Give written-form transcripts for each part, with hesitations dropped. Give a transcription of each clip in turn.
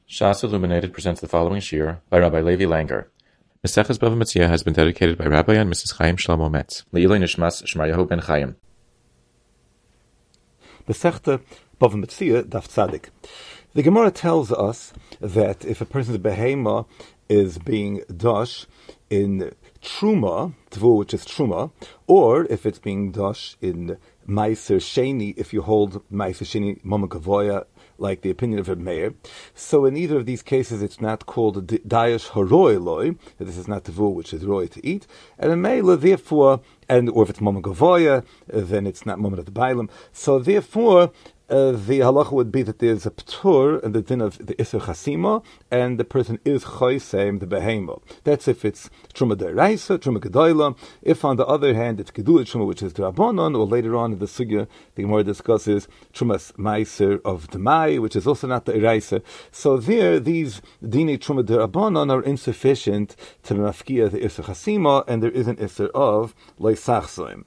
Shas Illuminated presents the following shir by Rabbi Levi Langer. Maseches Bava Metzia has been dedicated by Rabbi and Mrs. Chaim Shlomo Metz. Le'iloi Nishmas Shmaryahu ben Chaim. Masechta Bava Metzia Daf Tzadik. The Gemara tells us that if a person's behema is being dosh in truma, tvu, which is truma, or if it's being dosh in meiser sheni, if you hold meiser sheni mama gavoya, like the opinion of Reb Meir. So in either of these cases, it's not called dayash haroi loi. This is not tvu, which is roi to eat. And in Meila, therefore, or if it's mama gavoya, then it's not mama the bailam. So therefore, the halacha would be that there's a ptur and the din of the iser chasima, and the person is choysem the behema. That's if it's truma deraisa, truma gedoyla. If on the other hand it's gedula truma, which is drabanon, or later on in the sugya the Gemara discusses trumas meiser of the mai, which is also not the eraisa. So there, these dini truma derabanon are insufficient to mafkia the iser chasima, and there is an iser of loisachsoim.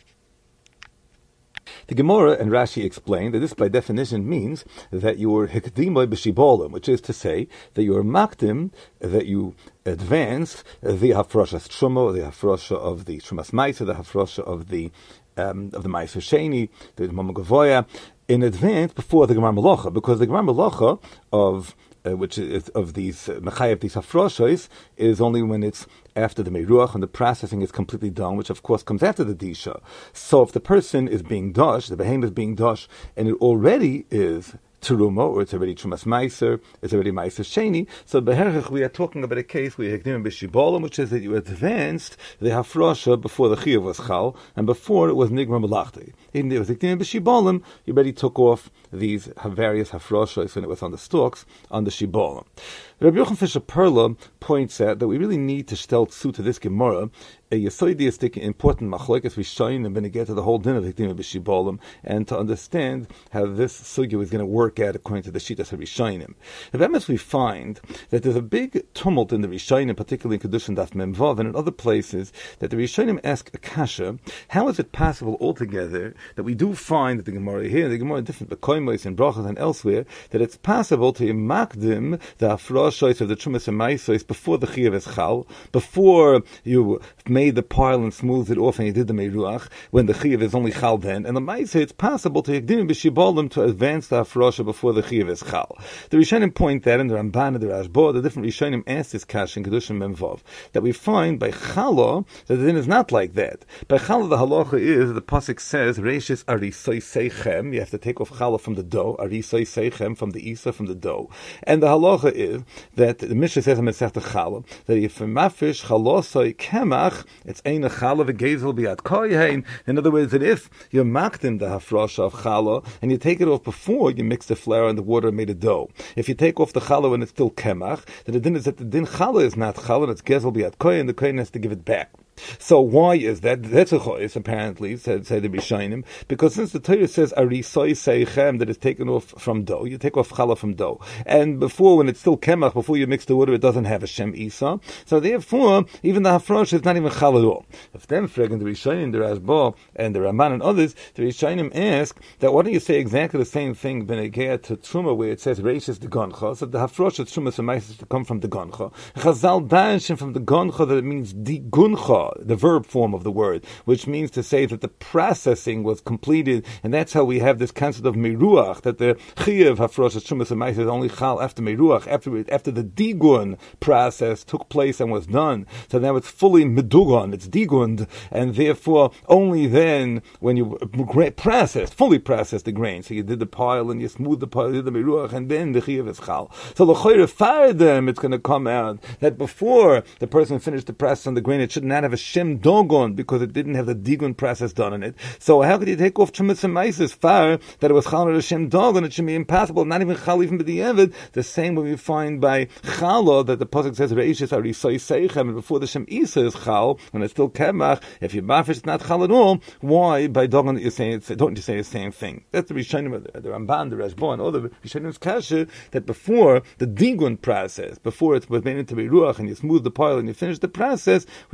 The Gemara and Rashi explain that this by definition means that you are hikdimoi b'shibolim, which is to say that you are makdim, that you advance the hafroshas truma, the hafrosha of the trumas ma'aser, the hafrosha of the ma'aser sheni, the mama gavoya, in advance before the gemar melacha, because the gemar melacha of which is of these mechayev, these hafroshos, is only when it's after the meruach and the processing is completely done, which of course comes after the disha. So if the person is being dosh, the behem is being dosh, and it already is teruma, or it's already trumas meiser, it's already meiser sheni. So beherich, we are talking about a case where you hekdim b'shibolim, which is that you advanced the hafrosha before the chiyuv was chal, and before it was nigmar melachti. Even if it was hekdim b'shibolim, you already took off these various hafroshas when it was on the stalks, on the shibolim. Rabbi Yochanan Fisher Perla points out that we really need to stel tzu to this Gemara, a yesoidistic important machlokes rishonim and get to the whole din of hekdim b'shibolim, and to understand how this sugya is going to work out according to the shitas of rishonim. If we find that there's a big tumult in the rishonim, particularly in Kedushin Daf Memvav and in other places, that the rishonim ask a kasha, how is it possible altogether that we do find that the Gemara here, the Gemara different bekoimos and brachas and elsewhere, that it's possible to makdim the afrosh of the trumas and maisos before the chiyuv is chal, before you made the pile and smoothed it off and you did the meruach, when the chiyuv is only chal then, and the maisa, it's possible to yekdim b'shibolim to advance the afrosha before the chiyuv is chal. The Rishonim point that in the Ramban and the Rashba, the different Rishonim ask this kash in Kedushin Memvav, that we find by chala that the din is not like that. By chala the halacha is, the pasuk says, reishis arisoi seichem, you have to take off chala from the dough, arisoi seichem, from the isa, from the dough. And the halacha is that the Mishnah says in Masechta Chala that if a mafish chalosoi kemach, it's ein a chala v'gezel biat koyein. In other words, that if you makdim the hafrosha of chala and you take it off before you mix the flour and the water and made a dough, if you take off the chala when it's still kemach, then the din is that the din chala is not chala, it's gezel biat koyein, the koyein has to give it back. So why is that? That's a choice, apparently, say the Rishonim, because since the Torah says arisoi seichem, that is taken off from dough, you take off challah from dough, and before, when it's still kemach, before you mix the water, it doesn't have a shem isa, so therefore, even the hafrosh is not even challah at all. If them fragging the Rishonim, the Rashba, and the Ramban and others, the Rishonim ask that why don't you say exactly the same thing benegea to truma, where it says reishis de goncha, so the hafrosh of truma semais to come from the goncha. Chazal danshin from the goncha that it means di guncha, the verb form of the word, which means to say that the processing was completed, and that's how we have this concept of meruach, that the chiyuv hafrosh shumas and ma'aser is only chal after meruach, after the digun process took place and was done. So now it's fully medugon, it's digund, and therefore only then when you fully process the grain, so you did the pile and you smoothed the pile, you did the meruach, and then the chiyuv is chal. So the choyre fardem, it's going to come out that before the person finished the process on the grain, it should not have a shem dogon, because it didn't have the digun process done in it. So how could you take off trumas and maises far that it was chal or a shem dogon? It should be impossible, not even chal even b'di'evid. The same way we find by chala that the pasuk says reishis arisoi seichem, and before the shem isa is chal, when it's still kemach, if you mafish it's not chal at all. Why by dogon you say don't you say the same thing? That's the Rishonim, the Ramban, the Rashba, and all the Rishonim kasha, that before the digun process, before it was made into ruach and you smooth the pile and you finish the process, we should say it's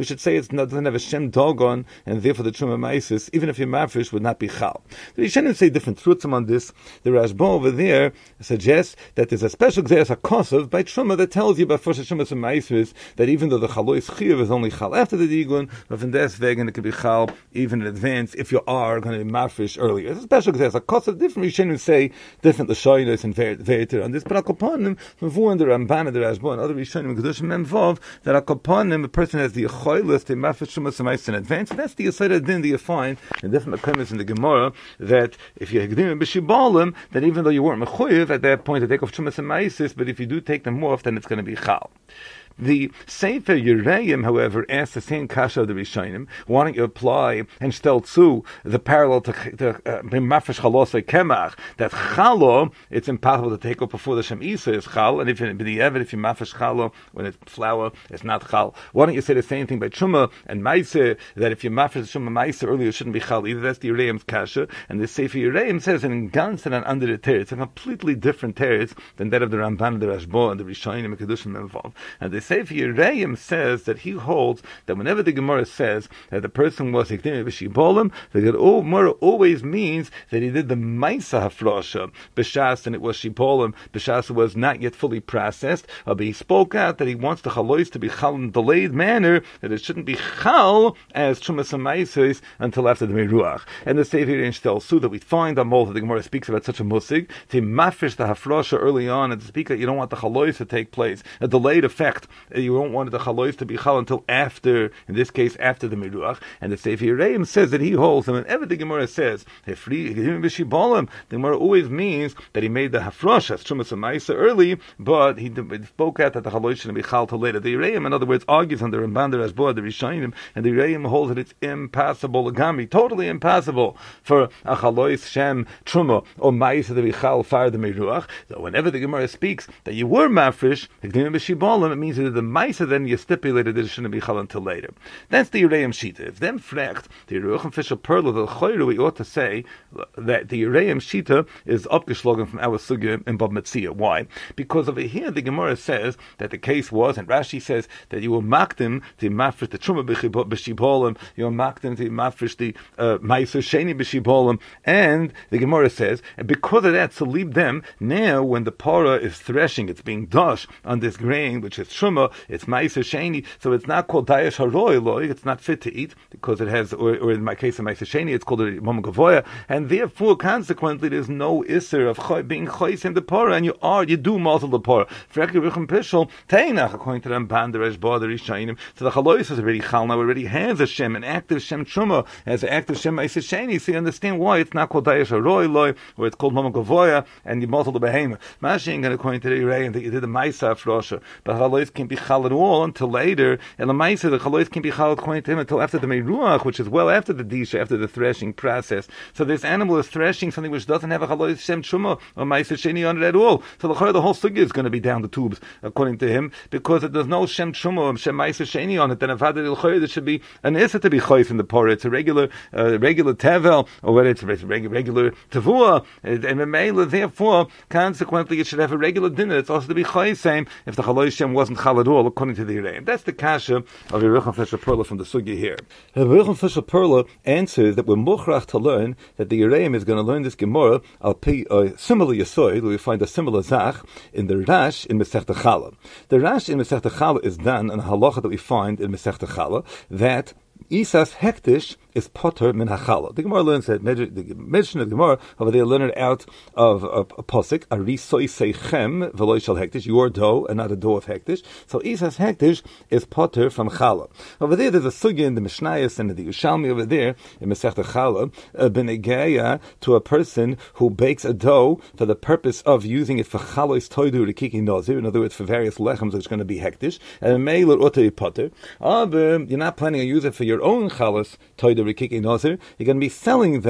doesn't have a Shem Dogon, and therefore the Truma Maisis, even if you're Mafresh, would not be Chal. The Rishonim say different truths on this. The Rashba over there suggests that there's a special Gzeres HaKosov by Truma that tells you about First Shumas and Maisis that even though the Chalois Chiyuv is only Chal after the Digun, but from deswegen it can be Chal even in advance if you are going to be Mafresh earlier. It's a special Gzeres HaKosov. Different Rishonim say different Lashonos and Veiter on this, but Akoponim, Mavu and the Ramban and the Rashba and other Rishonim and Kedushim Memvov, that Akoponim, a person has the Yechoilus to Mafresh Shumas and Maisis in advance. And that's the Yesod Din that you find in different Makomis in the Gemara, that if you Hekdim B'Shibalim, that even though you weren't Mechuyev at that point to take off Shumas and Maisis, but if you do take them off, then it's going to be Chal. The Sefer Yereim, however, asks the same kasha of the Rishonim. Why don't you apply and stel tzu the parallel to Mafresh Chalosei Kemach, that Chalo, it's impossible to take up before the Shem Isa is Chal, and if you Mafresh Chalo, when it's flour, it's not Chal. Why don't you say the same thing by Truma and Maise, that if you Mafresh Truma Maise earlier, it shouldn't be Chal either? That's the Yereim's kasha, and the Sefer Yereim says in Gans and under the teretz, it's a completely different teretz than that of the Ramban and the Rashba and the Rishonim and Kedushim involved. And they Sefer Yereim says that he holds that whenever the Gemara says that the person was Hekdim B'Shibolim, the Gemara always means that he did the Maisa Hafrosha B'Shas, and it was Shibolim. B'Shas was not yet fully processed, but he spoke out that he wants the Chalois to be Chal in a delayed manner, that it shouldn't be Chal as Chumas and Maisis until after the Meruach. And the Sefer Yereim tells Su that we find on that the Gemara speaks about such a musig, to mafresh the Hafrosha early on, and to speak that you don't want the Chalois to take place, a delayed effect. You don't want the Chalois to be Chal until after, in this case, after the Meruach. And the Sefer Yereim says that he holds, and whenever the Gemara says, the Gemara always means that he made the Hafrosh, Trumas and Maisa early, but he spoke out that the Chalois shouldn't be Chal till later. The Yereim, in other words, argues on the Ramban, the Rashba, the Rishonim, and the Yereim holds that it's impossible, Agami, totally impossible for a Chalois, Shem, Truma, or Maisa to be Chal far the Meruach. So whenever the Gemara speaks that you were Mafresh, it means that the Maisa then you stipulated that it shouldn't be Chal until later. That's the Yereim Shita. If then frecht, the Yeruchim Fisher Perla, the Choyru, we ought to say that the Yereim Shita is upgeschlagen from our Sugya in Bab Metzia. Why? Because over here the Gemara says that the case was, and Rashi says that you will makdim to mafresh the Truma b'Shibolim, you will makdim to mafresh the Maiser Sheni b'Shibolim, and the Gemara says, and because of that, so leave them, now when the para is threshing, it's being dosh on this grain, which is Truma, it's Maiser Sheni, so it's not called Dayash Haroy Loy, it's not fit to eat, because it has, or in my case of Maiser Sheni, it's called a Mom Gavoya, and therefore, consequently, there's no Isser of being Chois in the para, and you do muzzle the para. According to the Ramban, the Rashba, the Rishonim, so the Chalois is already Chal, now already has a Shem, an active Shem Truma, has an active Shem Maiser Sheni, so you understand why it's not called Dayash Haroy Loy, or it's called Mom Gavoya, and you muzzle the Behemoth. Mashing, according to the Yereim, that you did the Maisa Afrosha, but Chalois can't be Chal at all until later, and the Maisa, the Chalois can't be Chal according to him until after the Meruach, which is well after the Disha, after the threshing process. So this animal is threshing something which doesn't have a Chalois Shem Truma or Maiser Sheni on it at all. So the whole sugya is going to be down the tubes, according to him, because if there's no Shem Truma or Shem Maiser Sheni on it, then if there should be an Issa to be Chois in the Porah. It's a regular Tevel, or whether it's regular Tavua, and Memela, therefore, consequently, it should have a regular dinner. It's also to be Chois same if the Chalois Shem wasn't Chal at all, according to the Yereim. That's the kasha of Yerucham Fisher Perla from the sugya here. Yerucham Fisher Perla answers that we're mochrach to learn that the Yereim is going to learn this Gemara al pi similar Yesoid, where we find a similar Zach in the Rash in Masechta Chala. The Rash in Masechta Chala is done in a halacha that we find in Masechta Chala, that Isas Hektish is potter min hachala. The Gemara learns that the mention of the Gemara over there learned out of a posik arisoi seichem v'loy shel hektish, your dough and not a dough of hektish. So Isas Hektish is potter from chala. Over there, there's a sugya in the Mishnayos and the Yerushalmi over there in Masechta Chala b'negeya to a person who bakes a dough for the purpose of using it for chalois toidu rikiki nazir. In other words, for various lechems, it's going to be hektish and meiler otei potter. You're not planning to use it for your own chalos toidu rikiki nazir. You're going to be selling them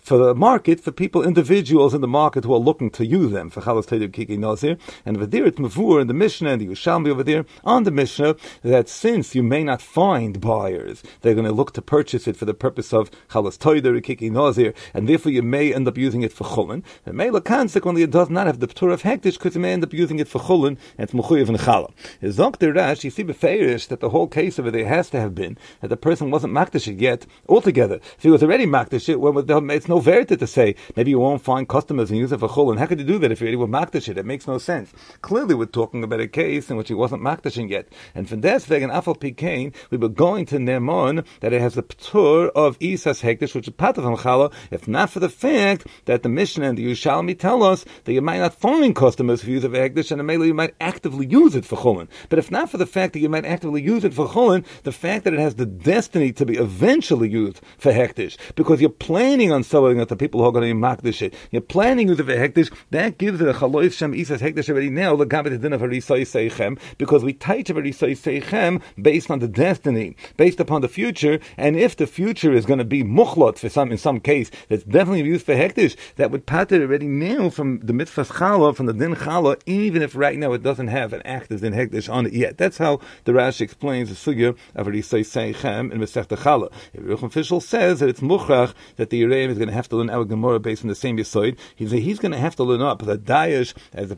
for the market, for people, individuals in the market who are looking to use them for Chalas Teider Kiki Nazir. And over there, it's Mavur in the Mishnah and the Yerushalmi over there on the Mishnah that since you may not find buyers, they're going to look to purchase it for the purpose of Chalas Teider Kiki Nazir, and therefore you may end up using it for Chulin. And Mela consequently, it does not have the P'tur of Hektish because you may end up using it for Chulin and it's Mechuyev and Chala. Is Dr. Rash, you see beferish that the whole case of it there has to have been that the person wasn't Makdash it yet altogether. If he was already Makdash it, well, it's no verity to say maybe you won't find customers and use it for Chulin. How could you do that if you already were Makdash it? It makes no sense. Clearly, we're talking about a case in which he wasn't Makdashing yet. And from deswegen, Afal Pikain, we were going to Nermon that it has the P'tur of Isas Hektish, which is Patav Chala, if not for the fact that the Mishnah and the Yerushalmi tell us that you might not find customers who use it for Hektish, and maybe you might actively use it for Chulin. But if not for the fact that you might actively use it for Chulin, the fact that it has the destiny to be eventually used for Hektish, because you're planning on selling it to people who are going to Makdash it, you're planning to use it for Hektish, that gives it a Chaloif Shem Isas Hektish already now, the Gabbat Din of Harisai Seichem, because we teach of Harisai Seichem based on the destiny, based upon the future, and if the future is going to be Muchlot for in some case, that's definitely used for Hektish, that would pater already now from the Mitzvah Chala, from the Din Chala, even if right now it doesn't have an active Din Hektish on it yet. That's how the Rashi explains the sugya of Harisai Seichem in Masechta Chala. Rucham Fischel says that it's Muchrach that the Yereim is going to have to learn our Gemara based on the same Yisoid. He's going to have to learn up the Dayash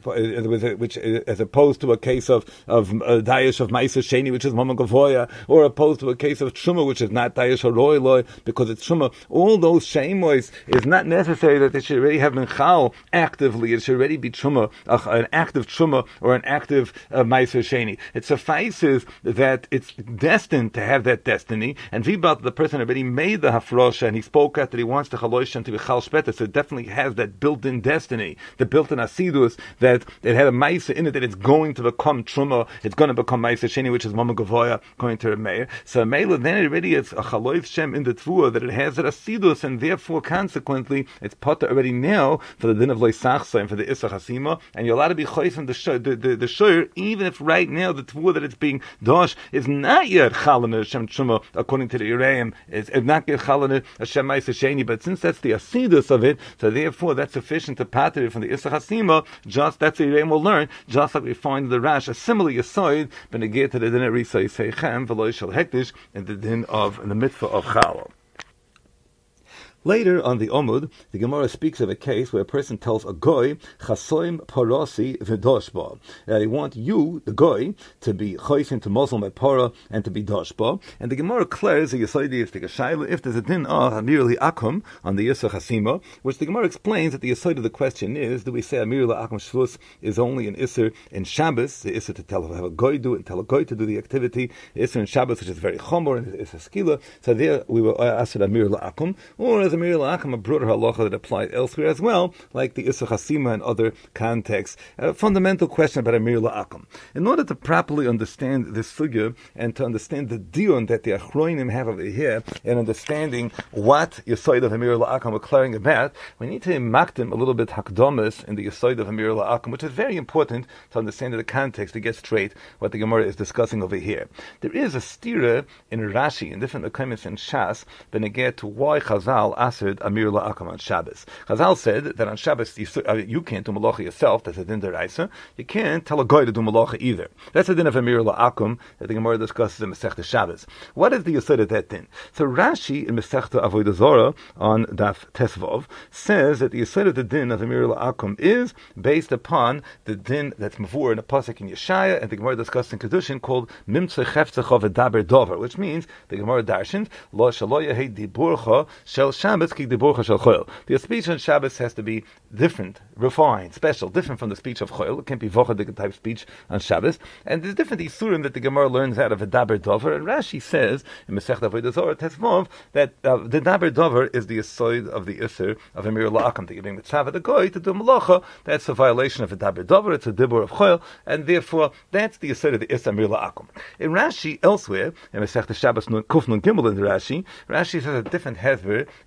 as opposed to a case of Dayash of Ma'aser Sheni, which is Mama Gavoya, or opposed to a case of Truma, which is not Dayash Haroy Loy, because it's Truma. All those Shemois is not necessary that they should already have been Chal actively. It should already be Truma, an active Truma or an active Ma'aser Sheni. It suffices that it's destined to have that destiny, and Vibat, the person already made the Hafrosha, and he spoke out that he wants the Chaloishan to be Chal Shpeta, so it definitely has that built-in destiny, the built-in Asidus, that it had a Ma'aser in it, that it's going to become Truma, it's going to become Ma'aser Sheni, which is Mama Gavoya, according to Meir. So Meir, then it already is a Chaloif Shem in the Tvua, that it has that Asidus, and therefore, consequently, it's Potter already now for the Din of Loisachsa and for the Issa Hasima, and you're allowed to be Choyf in the Shoyer, even if right now the Tvua that it's being Dosh is not yet Chalana Hashem Truma, according to the Yereim, it's not yet Chalana Hashem Ma'aser Sheni, but since that's the Asidus of it, so therefore that's sufficient to pater from the Issa Hasima, just that's the Yereim will learn, just like we find in the Rash, a similar Yisoid, but negate to the Din of Risai Seichem, V'lo Shel Hektish, and the Din of the Mitzvah of Chalal. Later on the Omud, the Gemara speaks of a case where a person tells a goy, Chasoim Parosi V'doshba, that they want you, the goy, to be choisin to Muslim at Para and to be doshba. And the Gemara declares the Yisaitistic Shaila if there's a din of Amir Akum on the Yisra Chasima, which the Gemara explains that the Yisaid of the question is, do we say Amir Akum Shvus is only an Isser in Shabbos, the Isser to tell have a goy do it and tell a goy to do the activity, the Isser in Shabbos, which is very chomor and it's a skila. So there we were asked Amir Akum, or as Amir La'acham, a broader halacha that applied elsewhere as well, like the Issa Chasima and other contexts. A fundamental question about Amir La'acham. In order to properly understand this sugya and to understand the dion that the Achroinim have over here, and understanding what Yisoid of Amir La'acham are declaring about, we need to makdim a little bit hakdomis in the Yisoid of Amir La'acham, which is very important to understand the context to get straight what the Gemara is discussing over here. There is a stira in Rashi, in different comments in Shas, when they get to why Chazal answered Amir La'akam on Shabbos. Chazal said that on Shabbos you can't do malacha yourself, that's a din deraisa. You can't tell a guy to do malacha either. That's a din of Amir La'akum that the Gemara discusses in Masechta Shabbos. What is the yesod of that din? So Rashi in Masechta Avodah Zorah on Daf Tesvov says that the yesod of the din of Amir La'akum is based upon the din that's mavur in a pasuk in Yeshaya, and the Gemara discussed in Kedushin called Mimtzei Chefzecha V'daber Dover, which means the Gemara darshins Lo Shaloya Hei Diburcha Shel Shabbos Ki Diburcha Shel Choil. The speech on Shabbos has to be different, refined, special, different from the speech of Choil. It can't be Vochadik type speech on Shabbos. And there's different Isurim that the Gemara learns out of a Daber Dover. And Rashi says in Masechta Avodah Zorah Tesvov that the Daber Dover is the Yisoid of the Isser of Amir La'akam, the giving mitzvah the goy to do malacha. That's a violation of a Daber Dover. It's a Dibur of Choil, and therefore that's the Yisoid of the Isser Amir La'akam. In Rashi elsewhere in Masechta Shabbos Kuf Nun Gimel in the Rashi says a different hezver in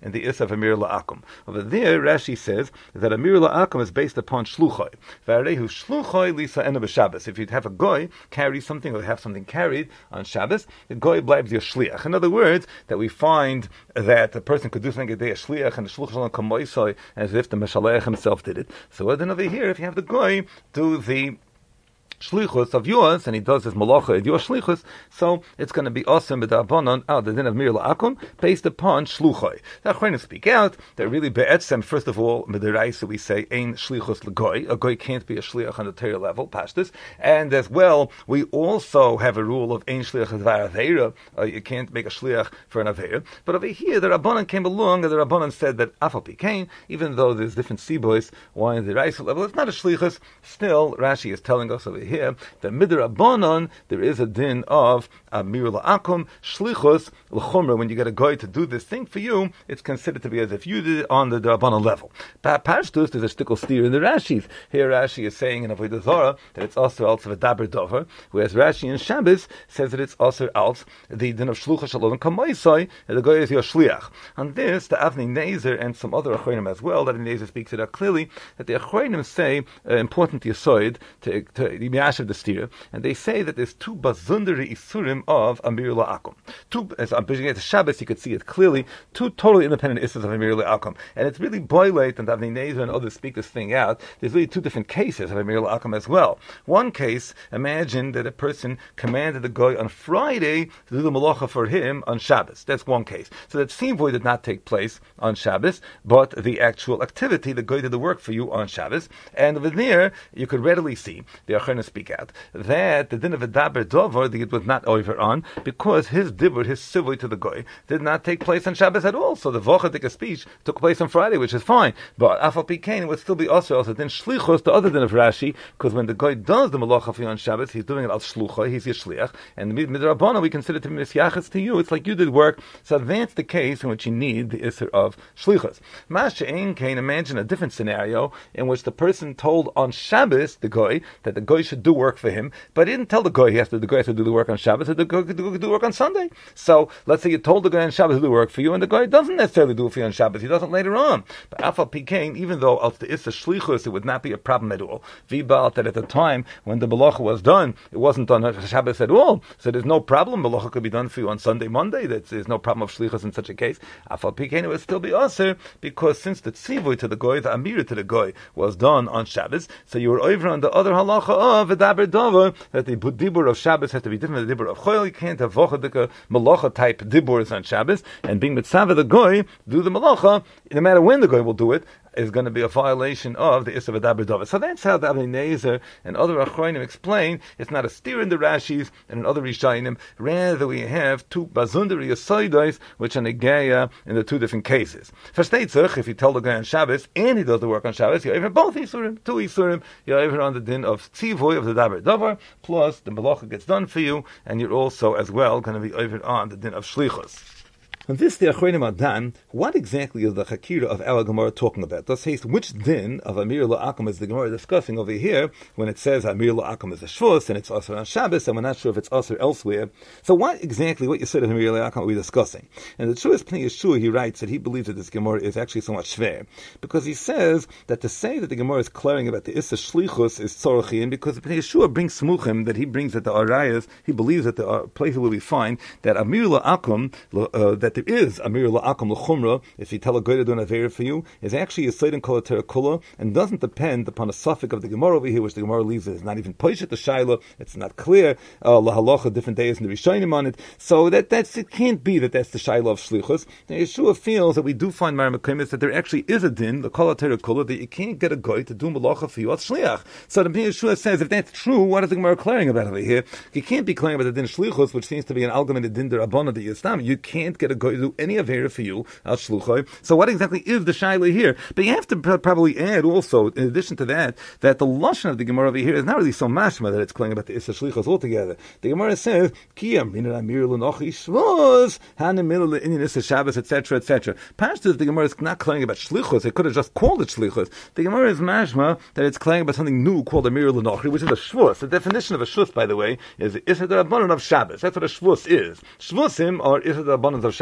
in the Issa of Amir La'akum. Over there, Rashi says that Amir La'akum is based upon Shluchoi. V'arehu Shluchoi Lisa Ena B'Shabbos. If you'd have a goy carry something or have something carried on Shabbos, the goy blibes your shliach. In other words, that we find that a person could do something a day a shliach and the shluch shalom kamoisoi as if the Meshalech himself did it. So then over here, if you have the goy do the shlichus of yours, and he does his malacha at your shlichus, so it's going to be awesome with the abonon out the din of mir la'akum based upon shluchoi. The Achronim speak out that really be'etzem, first of all, midiraisa we say ein shlichus l'goy. A goy can't be a shliach on the Torah level, pashtus, and as well we also have a rule of ein shliach d'var aveira. You can't make a shliach for an aveira. But over here, the Rabbanan came along, and the Rabbanan said that afal pikein, even though there's different sibois why in the raisa level it's not a shlichus, still Rashi is telling us over here that midrabanon there is a din of amir la'akum shlichus l'chumra. When you get a guy to do this thing for you, it's considered to be as if you did it on the drabanon level. Pashtus, there's a shtickle steer in the Rashis. Here Rashi is saying in Avodah Zarah that it's also also a daber dover, whereas Rashi in Shabbos says that it's also also the din of shluchus shalom kamaisai, and the guy is your shliach. On this, the Avnei Nezer and some other Achronim as well, that Avnei Nezer speaks it out clearly, that the Achronim say important yisoid to Yashav the steer, and they say that there's two bazundari isurim of Amir La'akum. Two, as I'm bringing it to Shabbos, you could see it clearly, two totally independent issues of Amir La'akum. And it's really boilate, and Avnei Nezer and others speak this thing out. There's really two different cases of Amir La'akum as well. One case, imagine that a person commanded the guy on Friday to do the malacha for him on Shabbos. That's one case. So that simvoy did not take place on Shabbos, but the actual activity, the guy did the work for you on Shabbos. And over there, you could readily see, the Achronim speak out, that the din of a daber dover, it was not over on, because his dibur, his sivui to the goy, did not take place on Shabbos at all. So the vochadik speech took place on Friday, which is fine. But afal pikein would still be also then shlichus, the other din of Rashi, because when the goy does the malacha for you on Shabbos, he's doing it al shlucha, he's your shliach, and midrabana we consider to be misyachas to you. It's like you did work. So that's the case in which you need the isser of shlichus. Masha ein kain, imagine a different scenario in which the person told on Shabbos the goy that the goy should do work for him, but he didn't tell the goy the goy has to do the work on Shabbos, so the goy could do work on Sunday. So let's say you told the goy on Shabbos to do work for you, and the goy doesn't necessarily do it for you on Shabbos, he doesn't later on. But afal pikein, even though al the issa shlichus, it would not be a problem at all. Vibal that at the time when the malacha was done, it wasn't done on Shabbos at all, so there's no problem. Malacha could be done for you on Sunday, Monday. There's no problem of shlichus in such a case. Afal pikein, it would still be aser, because since the tzivui to the goy, the amir to the goy, was done on Shabbos, so you were over on the other halacha of a daber dover, that the dibur of Shabbos has to be different than the dibur of Choil. You can't have vochadika malacha type diburs on Shabbos, and being mitzvah the goy do the malacha, no matter when the goy will do it, is going to be a violation of the Issa V'daber Dover. So that's how the Avnei Nezer and other Achronim explain. It's not a steer in the Rashis and in other Rishayim. Rather, we have two bazundari asoidos, which are negeya in the two different cases. For Steitzach, if you tell the guy on Shabbos and he does the work on Shabbos, you're over both Isurim, two Isurim. You're over on the din of Tzivoy of the Daber Dover, plus the Malacha gets done for you, and you're also as well going to be over on the din of Shlichus. And this, the Achronim are done. What exactly is the Chakira of our Gemara talking about? Let's say, which din of Amir La'akum is the Gemara discussing over here when it says Amir La'akum is a Shvus and it's also on Shabbos, and we're not sure if it's also elsewhere. So what you said of Amir La'akum are we discussing? And the truest Pnei Yeshua, he writes that he believes that this Gemara is actually somewhat shver, because he says that to say that the Gemara is clearing about the Issa Shlichus is Tzorachin, because Pnei Yeshua brings Smuchim, that he brings that the Arayas, he believes that there are places where we find that Amir La'akum, that there is Amir La'akum L'chumra, if you tell a guy to do an Aveira for you, is actually a Seidim Kol Kula, and doesn't depend upon a suffix of the Gemara over here, which the Gemara leaves is not even Poshet the Shaila, it's not clear, Lahalacha, different days in the Rishonim on it, so it can't be that that's the Shaila of Shlichus. Now Yeshua feels that we do find Maramakim that there actually is a din, the Kol Kula, that you can't get a guy to do Malacha for you at Shliach. So the Yeshua says, if that's true, what is the Gemara declaring about over here? You can't be declaring about the din Shlichus, which seems to be an argument din D'Rabbanan that Yistam. You can't get a guy to do any Aveira for you al Shluchai. So what exactly is the Shaila here? But you have to probably add also, in addition to that the Lashon of the Gemara over here is not really so mashma that it's claiming about the Issa Shlichos altogether. The Gemara says, Ki Amir Amir L'Nochi Shvos, Hanimil L'Inyan Issa Shabbos, etc., etc. Pashtus, the Gemara is not claiming about Shlichos. It could have just called it Shlichos. The Gemara is mashma that it's claiming about something new called Amir L'Nochi, which is a Shvus. The definition of a Shvus, by the way, is Issa D'Rabbanan of Shabbos. That's what a Shvus is. Shvusim are Issa D'Rabbanan of Shabbos.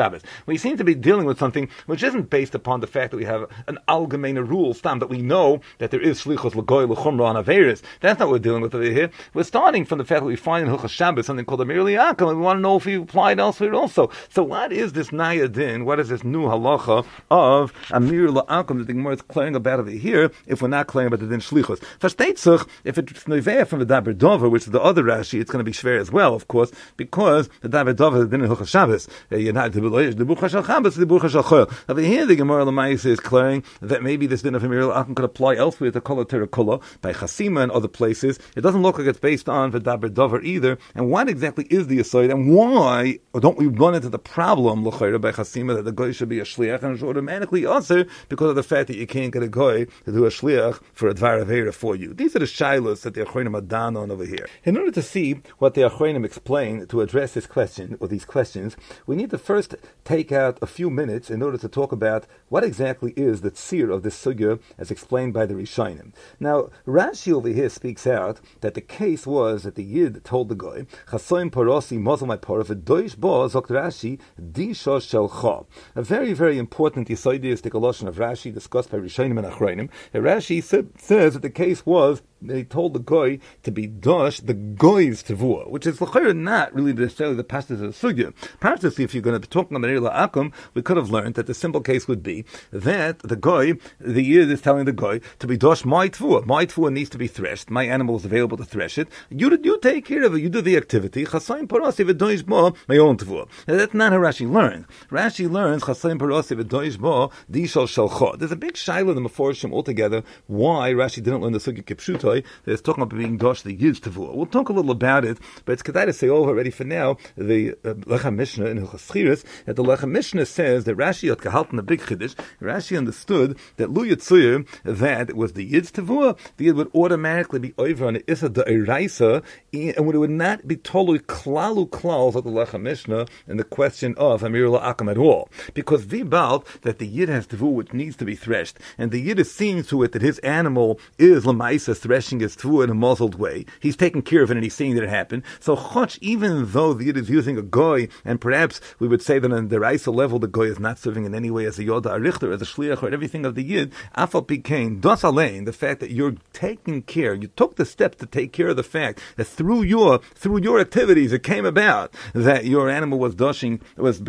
Shabbos. We seem to be dealing with something which isn't based upon the fact that we have an allgemeine rule, stam, that we know that there is shlichus l'goy l'chumra on Averis. That's not what we're dealing with over here. We're starting from the fact that we find in Hilchos Shabbos something called Amir Li'akum, and we want to know if we apply it elsewhere also. So what is this Naya Din? What is this new halacha of Amir Li'akum that the Gemara is clearing about over here if we're not clearing about the Din Shlichus? Versteht sich, if it's Neveah from the Daber Dover, which is the other Rashi, it's going to be schwer as well, of course, because the Daber Dover is the Din in Hilchos Shabbos. Over here, the Gemara L'mayis is clearing that maybe this Din of Amir Li'akum could apply elsewhere to Kol HaTerah by Chasima and other places. It doesn't look like it's based on the Daber Dover either. And what exactly is the Yesod, and why don't we run into the problem l'chayra by Chasima that the goy should be a shliach and it's automatically also because of the fact that you can't get a goy to do a shliach for a dvar avera for you? These are the shilos that the Achronim are down on over here. In order to see what the Achronim explain to address this question or these questions, we need to first take out a few minutes in order to talk about what exactly is the tzir of this sugya as explained by the Rishonim. Now, Rashi over here speaks out that the case was that the Yid told the guy, Chasoim parosi mozel my parah v'doish bo zokt Rashi disho shelcha. A very, very important yesodistic lashon of Rashi discussed by Rishonim and Achronim. Rashi says that the case was they told the goy to be dosh the goy's tevua, which is l'chayr not really necessarily the pastas of the sugya. Practically, if you're going to be talking about Amir Li'akum, we could have learned that the simple case would be that the goy, the Yid is telling the goy to be dosh my tevua. My tevua needs to be threshed. My animal is available to thresh it. You take care of it. You do the activity. Chasayim parasi v'doish bo my own tevua. That's not how Rashi learns. Rashi learns chasayim parasi v'doish bo dishal shalcha. There's a big shaila in the Meforshim altogether why Rashi didn't learn the sugya kipshuto. That's talking about being dosh the Yid's tevua. We'll talk a little about it, but it's kedai to say over already for now the Lechem Mishnah in Hilchos Chiras that the Lechem Mishnah says that Rashi had gehalten a big chiddush. Rashi understood that Lu Yitzuyah, that it was the Yid's tevua, the Yid would automatically be over on the Issa Da'iraisa, and it would not be totally klalu klaus of the Lechem Mishnah in the question of Amir Li'akum at all, because vibalt that the Yid has tevua which needs to be threshed, and the Yid is seeing to it that his animal is Lamaisa threshing his tevua in a muzzled way. He's taking care of it and he's seeing that it happened. So chotch, even though the Yid is using a goy, and perhaps we would say that on the Raisa level the goy is not serving in any way as a Yoda Arichter, as a Shliach, or everything of the Yid, afal pikein, dos alein, the fact that you're taking care, you took the steps to take care of the fact that through your activities it came about that your animal was threshing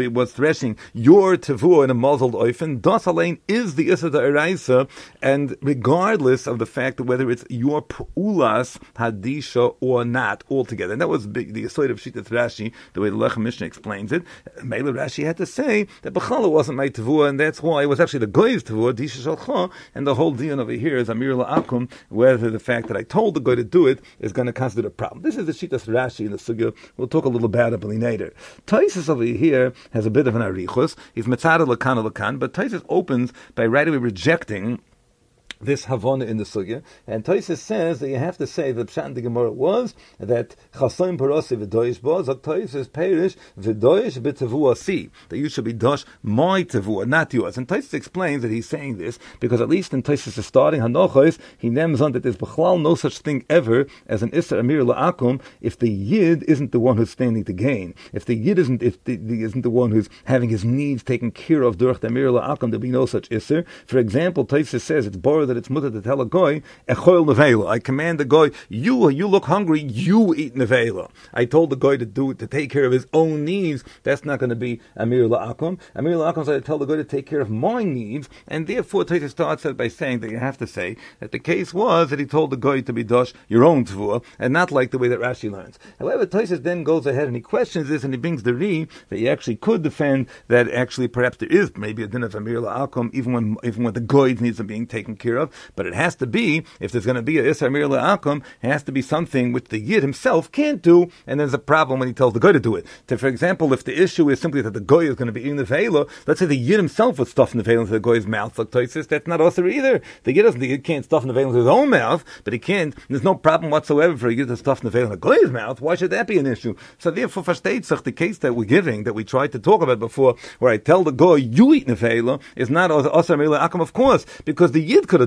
your tevua in a muzzled oifen. Dos alein is the Issa Da'iraisa, and regardless of the fact that whether it's your pu'ulas hadisha or not altogether. And that was the aside of Shittas Rashi, the way the Lechem Mishnah explains it. Mele Rashi had to say that B'chala wasn't my tevua, and that's why it was actually the goy's tevua, disha shalcha, and the whole deal over here is Amir Li'akum, whether the fact that I told the goy to do it is going to constitute a problem. This is the Shittas Rashi in the sugya. We'll talk a little about it later. Taisus over here has a bit of an arichus. He's metzada lakan, but Taisus opens by right away rejecting this Havana in the Sugya. And Taisus says that you have to say that Pshat in the Gemara was that Chasoim Parasi v'doish bo, Zok Taisus Perish v'doish b'tevuasi, that you should be dosh my tevua, not yours. And Taisus explains that he's saying this because at least in Taisus' starting Hanochos, he names on that there's b'chlal no such thing ever as an Isser Amir Li'akum if the Yid isn't the one who's standing to gain. If the Yid isn't the one who's having his needs taken care of durch the Amir Li'akum, there'll be no such Isser. For example, Taisus says it's borrowed that it's mutter to tell a goy, echoil nevela. I command the goy, you look hungry, you eat nevela. I told the goy to take care of his own needs. That's not going to be Amir Li'akum. Amir Li'akum said, I tell the goy to take care of my needs, and therefore Taisus starts by saying that you have to say that the case was that he told the goy to be dosh your own tevua, and not like the way that Rashi learns. However, Taisus then goes ahead and he questions this, and he brings the that you actually could defend that actually perhaps there is maybe a din of Amir Li'akum even when the goy's needs are being taken care of. But it has to be, if there's going to be a Isser Amir Li'akum, it has to be something which the Yid himself can't do, and there's a problem when he tells the Goy to do it. So, for example, if the issue is simply that the Goy is going to be eating the Ve'ela, let's say the Yid himself would stuff the Ve'ela into the Goy's mouth, like Tosis, that's not Osir either. The Yid can't stuff the Ve'ela into his own mouth, but he can't, there's no problem whatsoever for a Yid to stuff the Ve'ela in the Goy's mouth. Why should that be an issue? So therefore, Fashtetzach, the case that we're giving, that we tried to talk about before, where I tell the Goy, you eat the Ve'ela, is not Osir Amir Li'akum, of course, because the Yid could have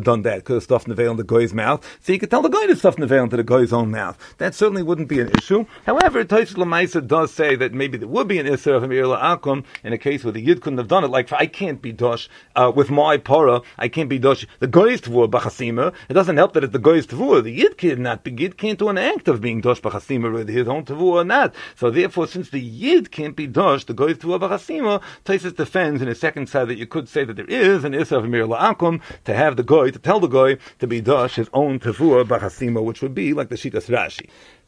have done that. Could have stuffed Nevel in the Goy's mouth. So you could tell the Goy to stuff Nevel into the Goy's own mouth. That certainly wouldn't be an issue. However, Tosfos Lamaisa does say that maybe there would be an Isser of Amir La'akum in a case where the Yid couldn't have done it. Like, I can't be Dosh with my Parah. I can't be Dosh the Goy's Tavua B'chasima. It doesn't help that it's the Goy's Tavua. The Yid can't do an act of being Dosh B'chasima with his own Tavua or not. So therefore, since the Yid can't be Dosh the Goy's Tavua B'chasima, Tosfos defends in his second side that you could say that there is an Isser of Amir La'akum to have the Goy, to tell the Goy to be Dosh his own Tavua B'chasima, which would be like the Shitas Rashi.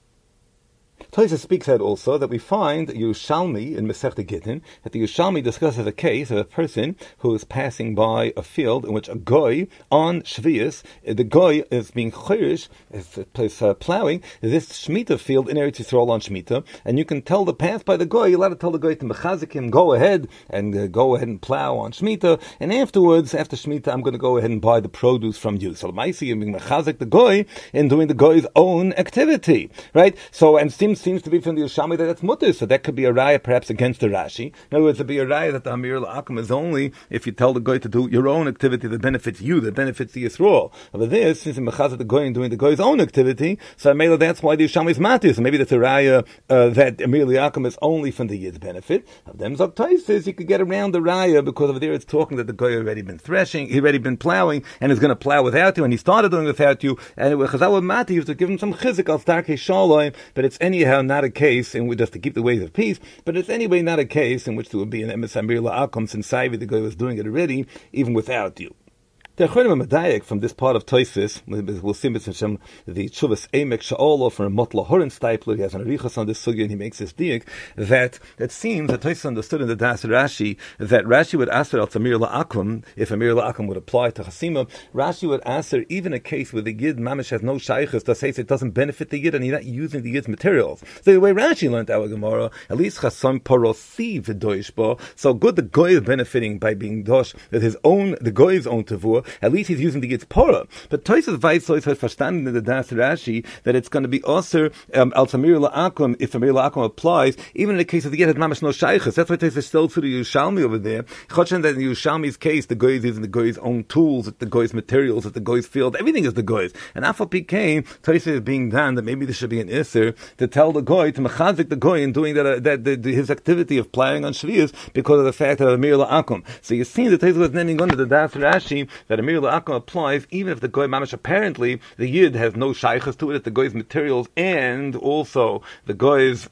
Tosfos speaks out also that we find Yerushalmi in Masechta Gittin, that the Yerushalmi discusses a case of a person who is passing by a field in which a goy on Shvius, the goy is being chirish, is plowing this Shemitah field in Eretz Yisrael on Shemitah, and you can tell the path by the goy. You're allowed to tell the goy to mechazik him, go ahead and plow on Shemitah, and afterwards, after Shemitah, I'm going to go ahead and buy the produce from you. So the Maisi is being mechazik the goy in doing the goy's own activity, right? So, and seems to be from the Yerushalmi that that's mutter, so that could be a raya perhaps against the Rashi. In other words, it'd be a raya that the Amir La'akum is only if you tell the goy to do your own activity that benefits you, that benefits the Yisrael. But this, since in Mechazat the goy and doing the goy's own activity, so maybe that's why the Yerushalmi is matir. So maybe that's a raya that Amir La'akum is only from the Yid's benefit. Of them Zok Tosfos, you could get around the raya because over there it's talking that the goy already been threshing, he already been plowing, and is going to plow without you, and he started doing without you, and Chazal would matir to give him some chizik al starkei shalom, but it's anyhow not a case in which, just to keep the ways of peace, but it's anyway not a case in which there would be an emes Amir La'akum, since Saivi the guy was doing it already, even without you. The Achronim Medayek from this part of Tosfos, we'll see the Tshuvas Emek Sha'olo from Motla Horensteipler. He has an arichas on this sugya, and he makes this diak that it seems that Tosfos understood in the Das Rashi that Rashi would aser al Amir La'akum, if Amir La'akum would apply to Chasima, Rashi would aser even a case where the Yid Mamish has no shaykhs, to say it doesn't benefit the Yid and you're not using the Yid's materials. So the way Rashi learned our Gemara, at least Chasam Parosi v'doishbo, so good the Goy is benefiting by being dosh with his own, the Goy's own tavur. At least he's using the Yid's Porah. But Tosfos Weissois has verstanden in the Das Rashi that it's going to be also al Amir La'akum, if Amir La'akum applies, even in the case of the Yid has mamash no shaykhs. That's why Tosfos still to the Yerushalmi over there. Chotchen that in the Yerushalmi's case, the Goy is using the Goy's own tools, the Goy's materials, the Goy's field, everything is the Goy's. And Afal Pikein, Tosfos is being done that maybe there should be an Isser to tell the Goy, to mechazik the Goy in doing his activity of plowing on Shvius because of the fact that Amir La'akum. So you see that Tosfos was naming under the Das Rashi that Amir La'akum applies even if the Goy Mamash apparently the Yid has no shaykhs to it, the Goy's materials and also the Goy's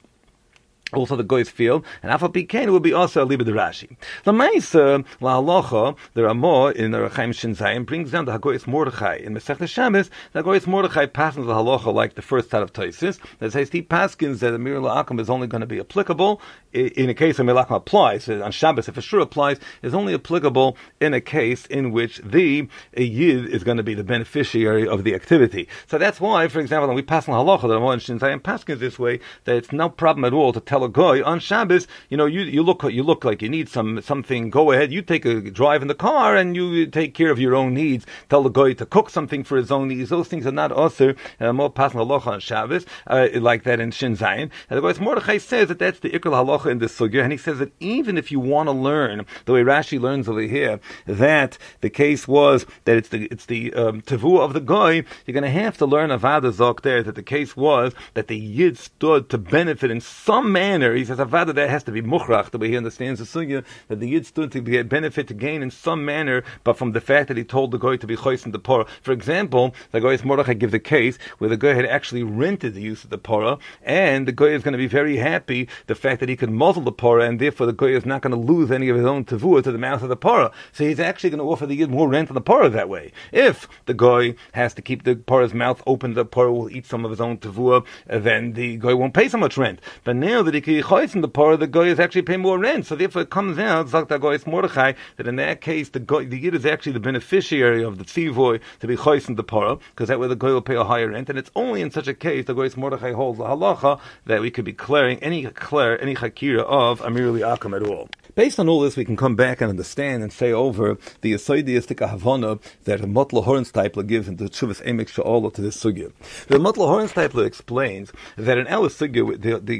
field, and Afal Pikein will be also a liba de Rashi. L'maisa la'halacha, the Ramah in the Rechaim Shin Zayin brings down the Hagoyis Mordechai in Masechta Shabbos. The Hagoyis Mordechai passes the halacha like the first side of Tosfos. That says he paskins that Amir La'akum is only going to be applicable in a case Amir La'akum applies on Shabbos. If it sure applies, is only applicable in a case in which the Yid is going to be the beneficiary of the activity. So that's why, for example, when we pass on halacha, the Ramah in Shin Zayin paskins this way that it's no problem at all to tell a goy on Shabbos, you look like you need something. Go ahead, you take a drive in the car and you take care of your own needs. Tell the goy to cook something for his own needs. Those things are not usher. More passing halacha on Shabbos like that in Shin Zayin. And the Goyis Mordechai says that that's the ikar halacha in this sugya, and he says that even if you want to learn the way Rashi learns over here, that the case was that it's the tevu of the goy, you're going to have to learn Avada Zok there that the case was that the Yid stood to benefit in some manner. He says Avada that has to be muchrach, the way he understands the sugya, that the Yid stood to be a benefit to gain in some manner, but from the fact that he told the goy to be chois in the porah. For example, the Goyis Mordechai gives a case where the goy had actually rented the use of the porah, and the goy is going to be very happy the fact that he could muzzle the porah, and therefore the goy is not going to lose any of his own tavua to the mouth of the porah. So he's actually going to offer the Yid more rent on the porah that way. If the goy has to keep the porah's mouth open, the porah will eat some of his own tavua, then the goy won't pay so much rent. But now that he can chois in the porah, the goy is actually paying more rent. So therefore it comes out, Zak the Goyis Mordechai, that in that case the Yid is actually the beneficiary of the tzivoy to be chois in the porah, because that way the goy will pay a higher rent. And it's only in such a case the Goyis Mordechai holds the halacha that we could be clearing any chakira of Amir La'akum at all. Based on all this, we can come back and understand and say over the Yesodistic Havana that the Motler Hornsteipler gives in the Tshuvas Emek Sha'ala to this sugya. The Motler Hornsteipler explains that in our sugya,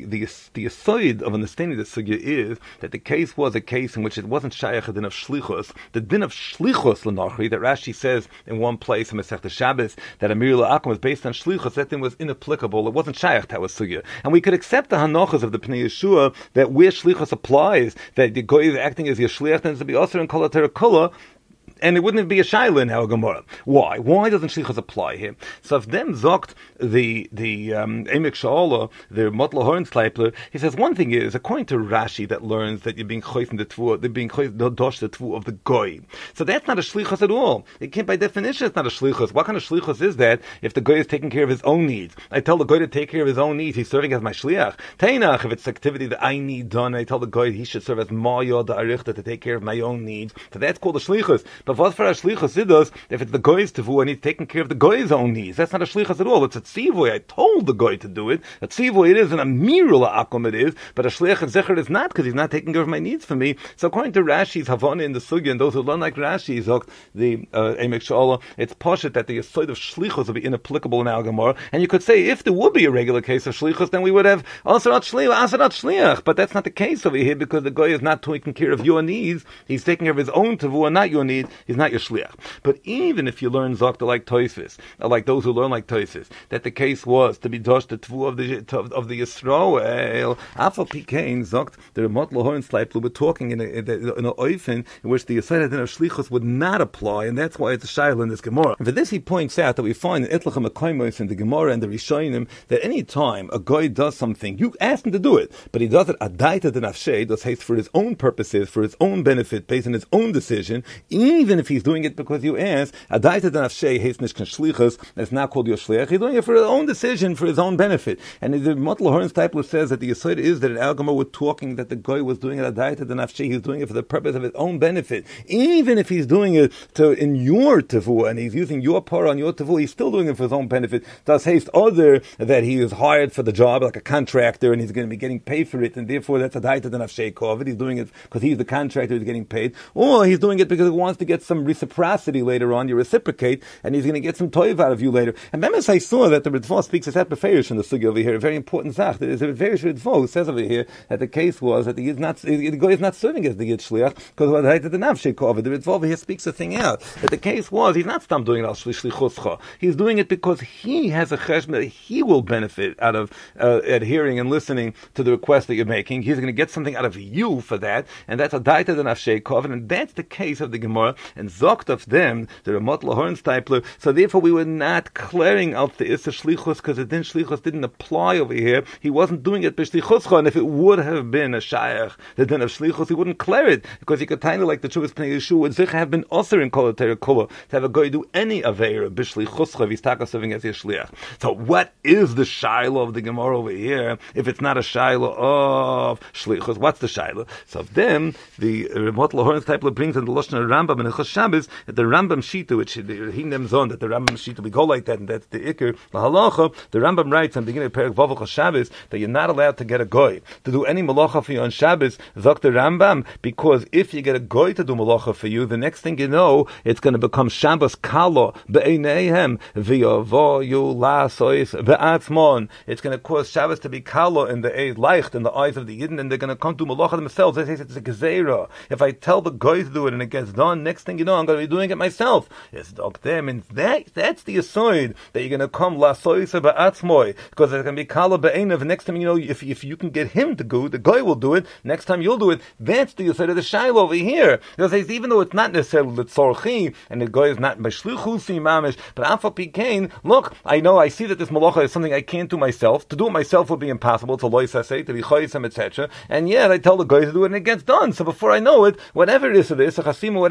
the Yesod of understanding the sugya is that the case was a case in which it wasn't Shayach a din of Shlichus. The din of Shlichus L'Nachri, that Rashi says in one place in Masechta Shabbos, that Amir La'akum was based on Shlichus, that thing was inapplicable. It wasn't Shayach to our sugya. And we could accept the Hanachas of the Pnei Yeshua that where Shlichus applies, that the Goy is acting as your Shliach, then it's to be also in Kol HaTerah, and it wouldn't be a shaila in our Gemara. Why? Why doesn't shlichus apply here? So if them zokt the Emek Sha'ala, the Motler Hornsteipler, he says one thing is, according to Rashi, that learns that you're being choiz in the tvu, they're being choiz dosh the tvu of the goy. So that's not a shlichus at all. It can't, by definition, it's not a shlichus. What kind of shlichus is that if the goy is taking care of his own needs? I tell the goy to take care of his own needs. He's serving as my shliach. Tainach, if it's activity that I need done, I tell the goy he should serve as ma'yod da'arichta to take care of my own needs. So that's called a shlichus. But what for a shlichus it does, if it's the goy's tevu and he's taking care of the goy's own needs, that's not a shlichus at all. It's a tzivoy. I told the goy to do it. A tzivoy it is, and a mirul akum it is, but a shliach and zecher is not, because he's not taking care of my needs for me. So according to Rashi's Havana in the sugya, and those who learn like Rashi, the Emek Sha'ala, it's poshut that the yesod of shlichus will be inapplicable in our Gemara. And you could say if there would be a regular case of shlichus, then we would have asarat shliach. But that's not the case over here, because the goy is not taking care of your needs. He's taking care of his own tevu and not your need. He's not your shliach. But even if you learn Zokta like Tosfos, like those who learn like Tosfos, that the case was to be dosh the tvu of the Yisrael, Afal Pikein Zokt, the Motler Hornsteipler were talking in an oifen in which the Yesod Adin of Shlichus would not apply, and that's why it's a shayla in this Gemara. And for this he points out that we find in Itlachem HaKaimos in the Gemara and the Rishonim that any time a guy does something, you ask him to do it, but he does it adaita denafshei, does haste for his own purposes, for his own benefit, based on his own decision, even if he's doing it because you ask, adaita denafshei haste nishkan shlichus, it's not called your shliach, he's doing it for his own decision, for his own benefit. And the Motler Hornsteipler says that the Yesod is that in Al Gemara we're talking that the guy was doing it adaita denafshei, he's doing it for the purpose of his own benefit. Even if he's doing it in your tevu, and he's using your par on your tevu, he's still doing it for his own benefit. Does haste other that he is hired for the job like a contractor and he's going to be getting paid for it, and therefore that's adaita denafshei kovid. He's doing it because he's the contractor who's getting paid, or he's doing it because he wants to get some reciprocity later on. You reciprocate, and he's going to get some toiv out of you later. And Bemis, I saw that the Ritva speaks as Beferish in the sugya over here, a very important zach. There is a Beferish Ritva who says over here that the case was that the guy is not serving as the Yid Shliach because of the Nafshei Kovid. The Ritva over here speaks the thing out, that the case was he's not stop doing it al shlichuscha. He's doing it because he has a cheshbon that he will benefit out of adhering and listening to the request that you're making. He's going to get something out of you for that, and that's a daita the Nafshei Kovid, and that's the case of the Gemara, and zokt of them, the Motler Hornsteipler. So therefore we were not clearing out the Issa Shlichus, because the din Shlichus didn't apply over here. He wasn't doing it b'shlichuscha, and if it would have been a shayach, the din of Shlichus, he wouldn't clear it, because he could kind of like the Tshuvas Pnei Yeshua would zich have been osir in Kol HaTerah Kula to have a guy do any aveira b'shlichuscha if he's taka serving as your shliach. So what is the shayla of the Gemara over here if it's not a shayla of Shlichus? What's the shayla? So of them, the Motler Hornsteipler brings in the Lashon Rambam in Hilchos Shabbos that the Rambam Shita, which he names on that the Rambam Shita, we go like that, and that's the Iker, the Halacha. The Rambam writes in the beginning of Perek Vav Hilchos Shabbos that you're not allowed to get a goy to do any malacha for you on Shabbos, Zok the Rambam, because if you get a goy to do malacha for you, the next thing you know, it's going to become Shabbos Kalo be'eineihem v'yavoyu lasois be'atzmon. It's going to cause Shabbos to be Kalo in the leicht in the eyes of the Yidden, and they're going to come to malacha themselves. They say it's a gezerah. If I tell the goy to do it and it gets done, next thing you know, I'm going to be doing it myself. It's dog them, and that's the aside that you're going to come lasois be'atzmoi, because it's going to be Kalo be'einev. Next time you know, if you can get him to go, the guy will do it. Next time you'll do it. That's the aside of the shaila over here. Because even though it's not necessarily l'tzorchi, and the guy is not b'shlichusi mamish, but afal pikein, look, I see that this malacha is something I can't do myself. To do it myself would be impossible. To lois asay, to be choyisem, etc. And yet I tell the guy to do it, and it gets done. So before I know it, whatever it is, a chasim or whatever else,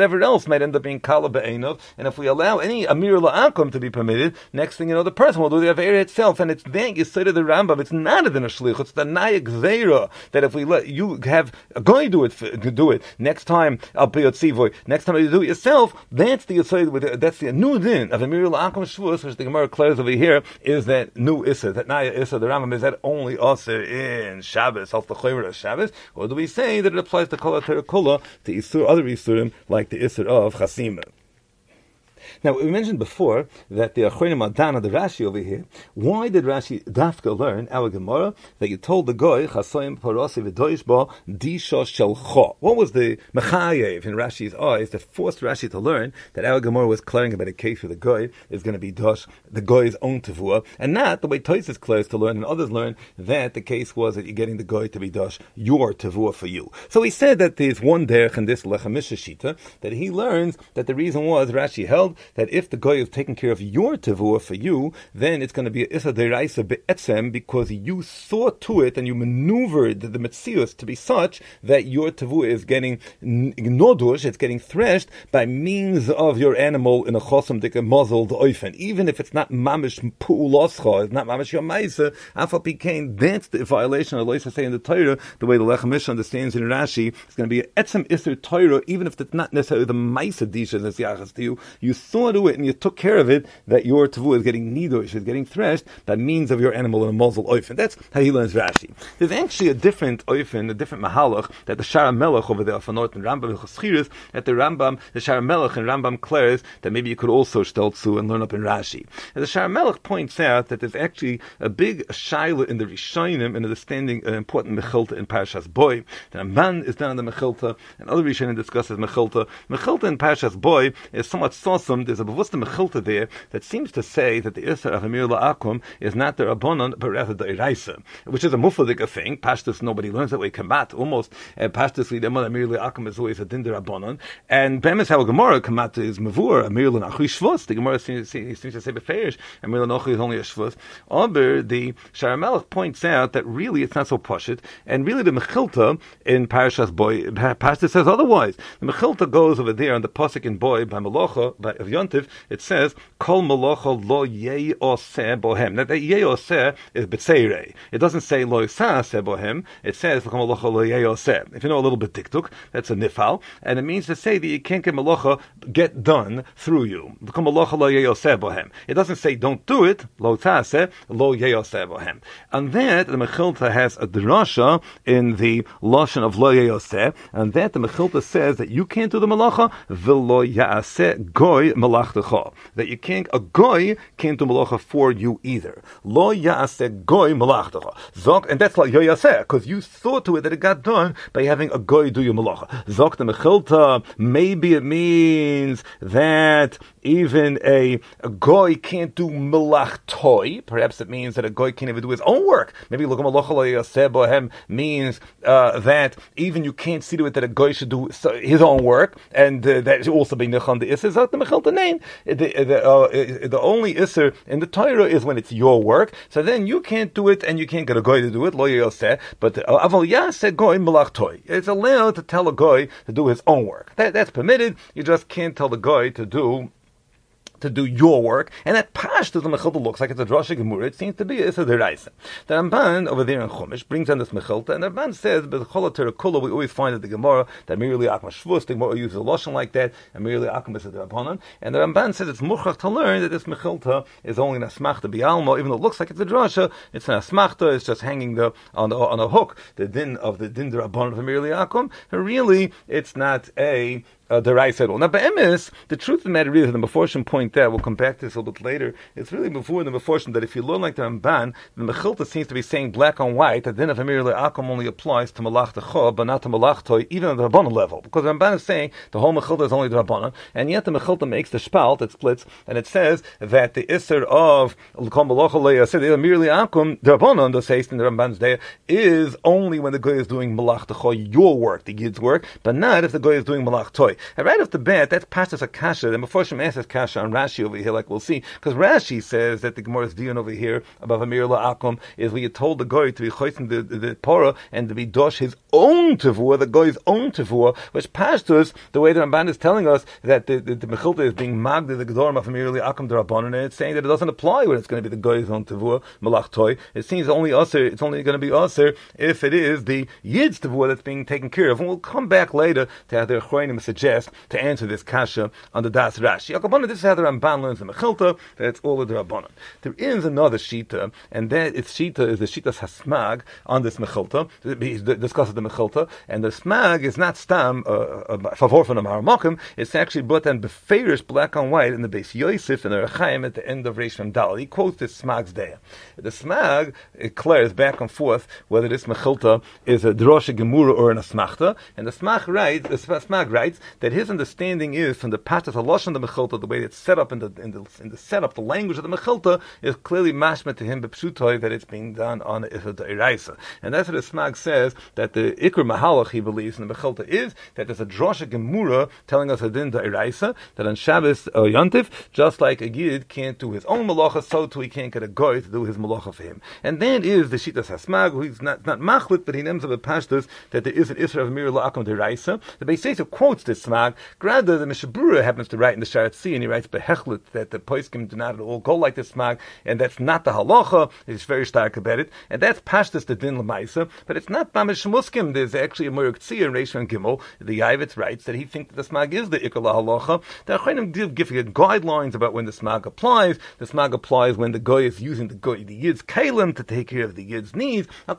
else might end up being kala be'enov. And if we allow any amir la'akum to be permitted, next thing you know, the person will do the avera itself. And it's then you say to the Rambam, it's not a din of shlich, it's the nayik zera, that if we let you have a guy do it next time, al piyot sivoy, next time you do it yourself, that's the new din of amir la'akum shvus, which the Gemara declares over here, is that new issa, that naya issa, the Rambam is that only also in Shabbos, al the of Shabbos, or do we say that it applies to kol terakula, to isur, other isurim, like the isur of chasima? Now, we mentioned before that the Achronim Adana, the Rashi over here, why did Rashi Dafka learn our Gemara that you told the Goy, Chasoim Parosi V'doishba, Disha Shelcha? What was the Mechayev in Rashi's eyes that forced Rashi to learn that our Gemara was declaring about a case where the Goy is going to be Dosh, the Goy's own Tavua, and not the way Tosis declares to learn, and others learn that the case was that you're getting the Goy to be Dosh, your Tavua for you. So he said that there's one derech in this Lechamisha Shita, that he learns that the reason was Rashi held that if the Goy is taking care of your Tavua for you, then it's going to be a Issa Deraisa Be'etzem, because you saw to it and you maneuvered the Metzius to be such that your Tavua is getting nodush, it's getting threshed by means of your animal in a Chosom Dika muzzled oifen. Even if it's not Mamish Pu'uloscha, it's not Mamish Yomaisa, Afal Pikain, that's the violation of Loisa say in the Torah, the way the Lechamish understands in Rashi, it's going to be an Etzem Isser Torah, even if it's not necessarily the Maisa Disha that's Yachas to you, you saw to it and you took care of it, that your Tavu is getting nidosh, is getting threshed by means of your animal in a muzzle oifen. That's how he learns Rashi. There's actually a different oifen, a different mahalach, that the Shara Melech over there, for North and Rambam and Chaschiris, that the Shara Melech and Rambam declares that maybe you could also stelzu and learn up in Rashi. And the Shara Melech points out that there's actually a big shaila in the Rishonim in understanding an important Mechilta in Parashas Boy. The Ramban is down in the Mechilta, and other Rishonim discusses Mechilta. Mechilta in Parashas Boy is somewhat sawsome. There's a Bavusta Mechilta there that seems to say that the Isser of Amir La'akum is not the Rabbanon, but rather the Iraisa, which is a mufladik thing. Pashtus, nobody learns that way. Kamat, almost. Pashtus, the Amir La'akum is always a din de Rabbanon. And Bemis, how Gemara, Kamat is Mavur, Amir La'achu Shvus. The Gemara seems to say Beferish, Amir La'achu is only a Shvus. Aber, the Shara Melech points out that really it's not so poshut, and really the Mechilta in Parashas Boy, Pashtus says otherwise. The Mechilta goes over there on the Pasuk in Boy, by Melocha, of Yontif, it says, Kol Melocha lo ye'oseh bohem. Now, that ye'oseh is betzeirei. It doesn't say lo yisaseh bohem. It says, Kol Melocha lo ye'oseh. If you know a little bit diktuk, that's a nifal, and it means to say that you can't get Melocha get done through you. Kol Melocha lo ye'oseh bohem. It doesn't say don't do it, lo yisaseh, lo ye'oseh bohem. And that, the Mechilta has a drasha in the Lashon of lo ye'oseh, and that the Mechilta says that you can't do the Melacha, v'lo ya'aseh goy melachtecha. That you can't, a goy can't do malacha for you either. Lo ya'aseh goy melachtecha. Zok, and that's like yoyaseh, because you saw to it that it got done by having a goy do your malacha. Zok the Mechilta, maybe it means that even a goy can't do melachtoi. Perhaps it means that a goy can't even do his own work. Maybe look at malacha lo ya'aseh bohem means that even you can't see to it that a goy should do his own work, and that should also be necham the isser. Zok the Mechilta name. The only isser in the Torah is when it's your work. So then you can't do it, and you can't get a goy to do it. Lo yoseh, but aval yaseh goy melachtoi. It's allowed to tell a goy to do his own work. That's permitted. You just can't tell the goy to do your work, and that pashtus the Mechilta looks like it's a drasha gemura. It seems to be it's a deraisa. The Ramban over there in Chumash brings on this Mechilta, and the Ramban says, "But chol terakula we always find that the Gemara that merely akma shvus, the Gemara uses a lashon like that, and merely akma is a derabanan." And the Ramban says it's muchach to learn that this Mechilta is only an asmachta bialma, even though it looks like it's a drasha. It's an asmachta. It's just hanging on a hook the din derabanan of merely akum. Really, it's not a the right said. Now, be'emes, the truth of the matter is, and the Meforshim point out, we'll come back to this a little bit later, it's really before the Meforshim that if you learn like the Ramban, the Mechilta seems to be saying black on white, that then if Amir Le'akum only applies to Malach Techa, but not to Malach Toy, even at the Rabbanan level. Because the Ramban is saying the whole Mechilta is only the Rabbanan, and yet the Mechilta makes the Spalt, it splits, and it says that the Isser of Kol Malach Le'aseh, Amir Le'akum, the Rabbanan, the says in the Ramban's day, is only when the guy is doing Malach Techa, your work, the Yid's work, but not if the guy is doing Malach Toy. And right off the bat, that's Pashtas Akasha. The Meforshim asks Kasha on Rashi over here, like we'll see, because Rashi says that the Gemara's dion over here above Amir La'akum is we had told the goy to be choisin the Torah and to be dosh his own tavua, the goy's own tavua, which pashtus, the way the Ramban is telling us that the mechilta is being magdi the gedorim of merely akam derabanan, and it's saying that it doesn't apply when it's going to be the goy's own tavua, malach toy. It seems it's only going to be aser if it is the yid's tavua that's being taken care of. And we'll come back later to how the Achronim suggest to answer this kasha on the Das Rashi. This is how the Ramban learns the mechilta, that it's all of the Rabbanan. There is another shita, and that its shita is the shita's hasmag on this mechilta. He discusses the mechilta, and the smag is not stam a favor from the Maramakim. It's actually brought down beferish black on white in the Beis Yosef and the Rechaim at the end of Reish Dal. He quotes this smag's day. The smag declares back and forth whether this mechilta is a drosha gemura or an asmachta, and the smag writes that his understanding is from the pashtus haloshon the mechilta, the way it's set up in the setup, the language of the mechilta is clearly mashma to him b'pshutoy that it's being done on the Iraisa. And that's what the smag says, that the ikr mahalach he believes in the mechilta is that there's a drosha gemura telling us a din the Iraisa, that on Shabbos or Yontif, just like a yid can't do his own malacha, so too he can't get a goy to do his malacha for him. And then is the shitas hasmag, who's not machlit, but he names of the pashtus that there is an isra of mir la'akum deraisa. The Beis Yosef quotes this smag. Grada, the Mishabura happens to write in the Sharat C, and he writes behechlit that the poiskim do not at all go like this smag, and that's not the halacha. He's very stark about it, and that's pashtus the din l'maisa. But it's not mamish muskim. There's actually a Muruk Tzia in Reish and Gimel. The Yavitz writes that he thinks that the smag is the ikar halacha. The Achronim give you guidelines about when the smag applies. The smag applies when the goy is using the yid's kalim to take care of the yid's needs. The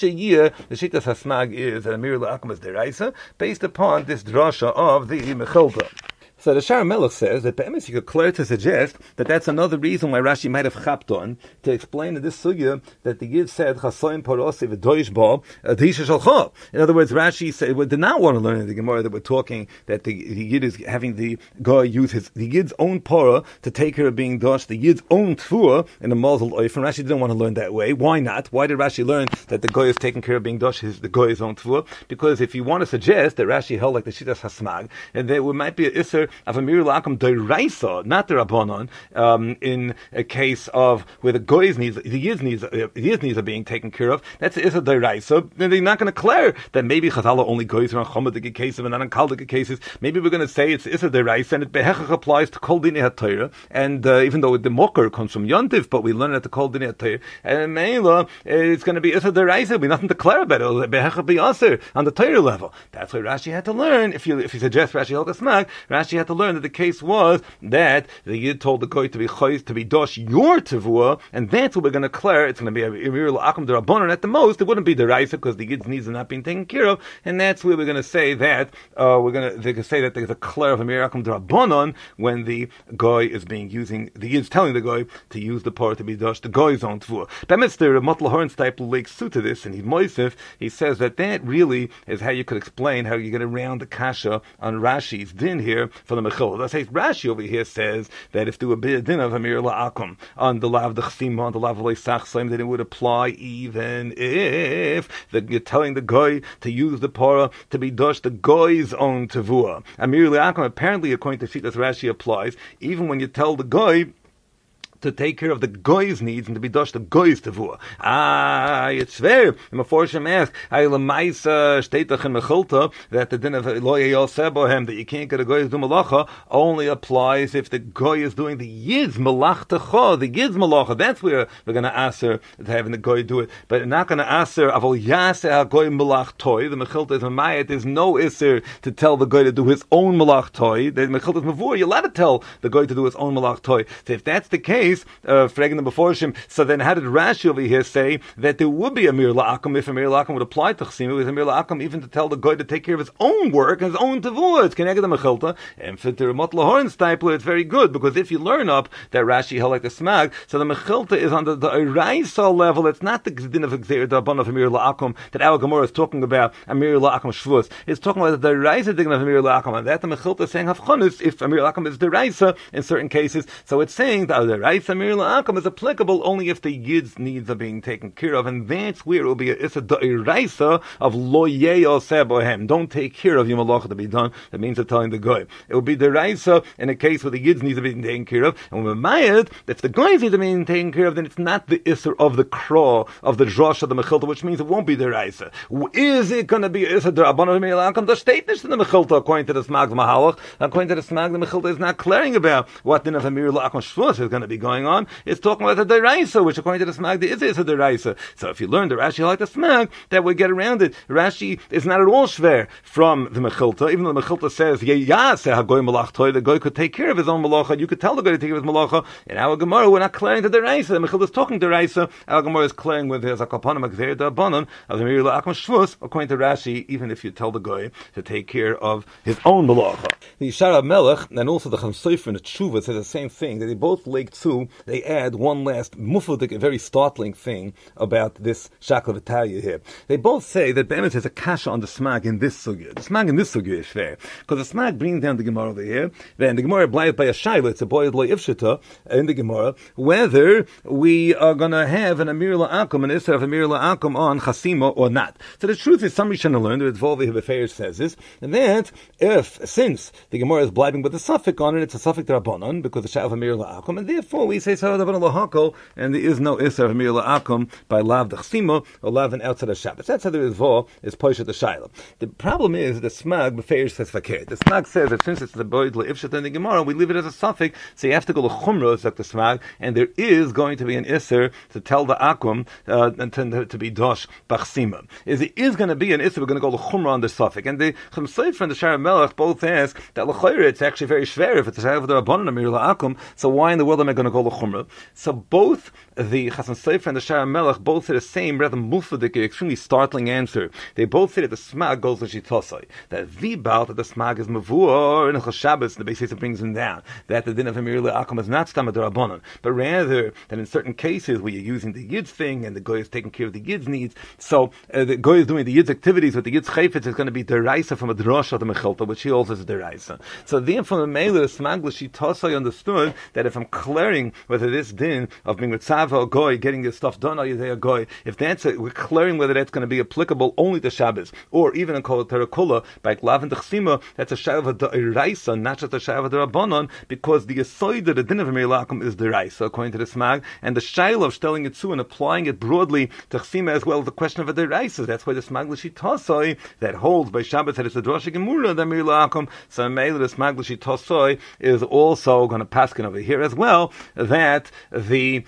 shitas hasmag is that amir la'akum is deraisa, based upon this drasha of the mechilta. So the Shara Melech says that Be'emes you could clear to suggest that that's another reason why Rashi might have chapped on to explain in this sugya that the Yid said Chasoim Parosi v'Doish Ba Adisha Shalcha. In other words, Rashi said we did not want to learn in the Gemara that we're talking that the Yid is having the guy use the Yid's own para to take care of being dosh, the Yid's own tfua in the Mazel Oif. And Rashi didn't want to learn that way. Why not? Why did Rashi learn that the guy is taking care of being dosh, the guy's own tfua? Because if you want to suggest that Rashi held like the Shitas Hasmag, and there might be an Isser of a mir la'akum deraisa, not the Rabbanon, in a case of where the goy's needs, the yid's needs are being taken care of. That's a deraisa. Then they're not going to declare that maybe Chazala only goys are on chomadik cases and not on kaldik cases. Maybe we're going to say it's a deraisa, and it behechach applies to kol dinei haTorah. And even though the mocker comes from Yontif, but we learn it to kol dinei haTorah, and Meila, it's going to be a deraisa. There'll be nothing to declare about it. Behechach be aser on the Torah level. That's why Rashi had to learn. If you suggest Rashi held a smack, Rashi had to learn that the case was that the Yid told the goy to be choiz, to be dosh your tevua, and that's what we're going to declare. It's going to be a imir la'akum derabanan at the most. It wouldn't be deraisa because the Yid's needs are not being taken care of, and that's where we're going to say that they can say that there's a clear of imir la'akum derabanan when the goy is being using, the Yid's telling the goy to use the part to be dosh the goy's own tevua. Bemister Motl Hornsteipel lakes suit to this, and he says that really is how you could explain how you get around the kasha on Rashi's din here for the mechil. Let's say Rashi over here says that if there would be a din of Amir La'akum on the lav the chsima, on the lav le'sachsaim, then it would apply even if you're telling the goy to use the para to be dosh the goy's own tevua. Amir La'akum apparently, according to Shitas Rashi, applies even when you tell the goy to take care of the goy's needs and to be dosh the goy's tevua. It's fair. The Meforshim ask, steht doch in Mechilta that the din of lo yeyol sebohem, that you can't get a goy's do malacha, only applies if the goy is doing the yid's malachtecha, the yid's malacha. That's where we're going to aser having the goy do it. But we're not going to aser avol yaseh ha-goy malachtoi. The Mechilta is mamayat. There's no iser to tell the goy to do his own malachtoi. The Mechilta is mavur. You're allowed to tell the goy to do his own malachtoi. So if that's the case, fragging the Meforshim, so then how did Rashi over here say that there would be a mir la'akum if a mir la'akum would apply to chsima? It was a mir la'akum even to tell the goy to take care of his own work and his own tevua. It's connected to Mechilta, and for the Motl Hornsteipler, it's very good, because if you learn up that Rashi held like the smag, so the Mechilta is on the Eraisa level. It's not the din of Gzeir D'Abban of a mir la'akum that our Gemara is talking about, a mir la'akum shvus. It's talking about the Eraisa din of a mir la'akum, and that the Mechilta is saying havchonus if a mir la'akum is the Eraisa in certain cases. So it's saying that the Raisa Mir La'akum is applicable only if the Yid's needs are being taken care of, and that's where it will be it's a Raisa of Lo Yeyoseh Bohem. Don't take care of your malacha to be done. That means they're telling the Goy. It will be the Raisa in a case where the Yid's needs are being taken care of, and when Mayad, if the Goy's needs are being taken care of, then it's not the Isser of the Kro, of the Drosh of the Mechilta, which means it won't be the Raisa. Is it going to be Isser D'Rabbanan Mir La'akum? The statement in the Mechilta, according to the Smag Mahalach, according to the Smag, the Mechilta is not clearing about what din of a Mir La'akum Shvus is going to be going on. It's talking about the Deraisa, which according to the Smag, is a Deraisa. So if you learn the Rashi like the Smag, that would get around it. Rashi is not at all shver from the Mechilta, even though the Mechilta says, the Goy could take care of his own malacha, you could tell the Goy to take care of his malacha. In our Gemara, we're not clearing the Deraisa. The Mechilta is talking Deraisa. Our Gemara is clearing with his Akapanim Akzer D'Abanan of the Mir La'akum Shvus, according to Rashi, even if you tell the Goy to take care of his own malacha. The Yishar Melech and also the Chamsofer and the Tshuva says the same thing, that they both lake too, they add one last mufadik, a very startling thing about this Shakla V'Taya here. They both say that Be'emet has a kasha on the Smag in this sugya. The Smag in this sugya is fair, because the Smag brings down the Gemara over here, then the Gemara blayed by a shayla, it's a boyed lo ifshita in the Gemara, whether we are going to have an Amir La'akum, an Isra of Amir La'akum on Chasima or not. So the truth is, some Rishonim learned, the Ritvolvi Hibafeir says this, and that since the Gemara is blibing with the suffix on it, it's a suffix Rabbanon, because the Shah of Amir La'akum, and therefore we say Sarah Rabbanon Lahakol, and there is no Isra of Amir La'akum by Lav D'Chsima, or Lav and outside of Shabbos. That's how the Ritvol is Poshet the Shaila. The problem is the Smag Befeir says Fakir. The Smag says that since it's the Boyd Le'ifshat in the Gemara, we leave it as a suffix, so you have to go to Chumrah, like the Smag, and there is going to be an Isser to tell the Akum to be Dosh Bachsima. It is going to be an Isser, we're going to go to Chumrah on the suffix. And the Chamsofer and the Shara Melech both ask that L'chayr, it's actually very shver if it's a Shara of the Rabbanon Amir La'akum, so why in the world am I going to go to Chumrah? So both the Chasam Sofer and the Shara Melech both say the same, rather mufadik, extremely startling answer. They both say that the Smag goes to Shitosai, that Vibal, that the Smag is Mavur, and Shabbos, the basis brings him down, that the din of Amir La'akum is not Stamad Rabbanon, but rather that in certain cases where you're using the Yid's thing and the Goy is taking care of the Yid's needs, so the Goy is doing the Yid's activities with the Yid's Chayfetz is going to be Deraisa from a Drosh of the Mechilta, which he also is Deraisa. So then from the Meiler, the Smag L'Shitosai understood that if I'm clearing whether this din of being Ritzava or Goy, getting this stuff done, or you're Goy, if that's we're clearing whether that's going to be applicable only to Shabbos, or even in Kol Terakula, by Lav and D'Chsima, that's a Shava Deraisa, not just a Shava D'Rabbanon, because the Yesoid of the din of Amir La'akum is Deraisa, according to the Smag, and the Shaila of telling it to and applying it broadly to Chsima as well as the question of a Deraisa. That's why the Smag L'Shitosai that holds by Shabbos that it's a Drosh Gemura the Amir La'akum. So Meila the Smag L'Shitosai is also going to paskin over here as well that the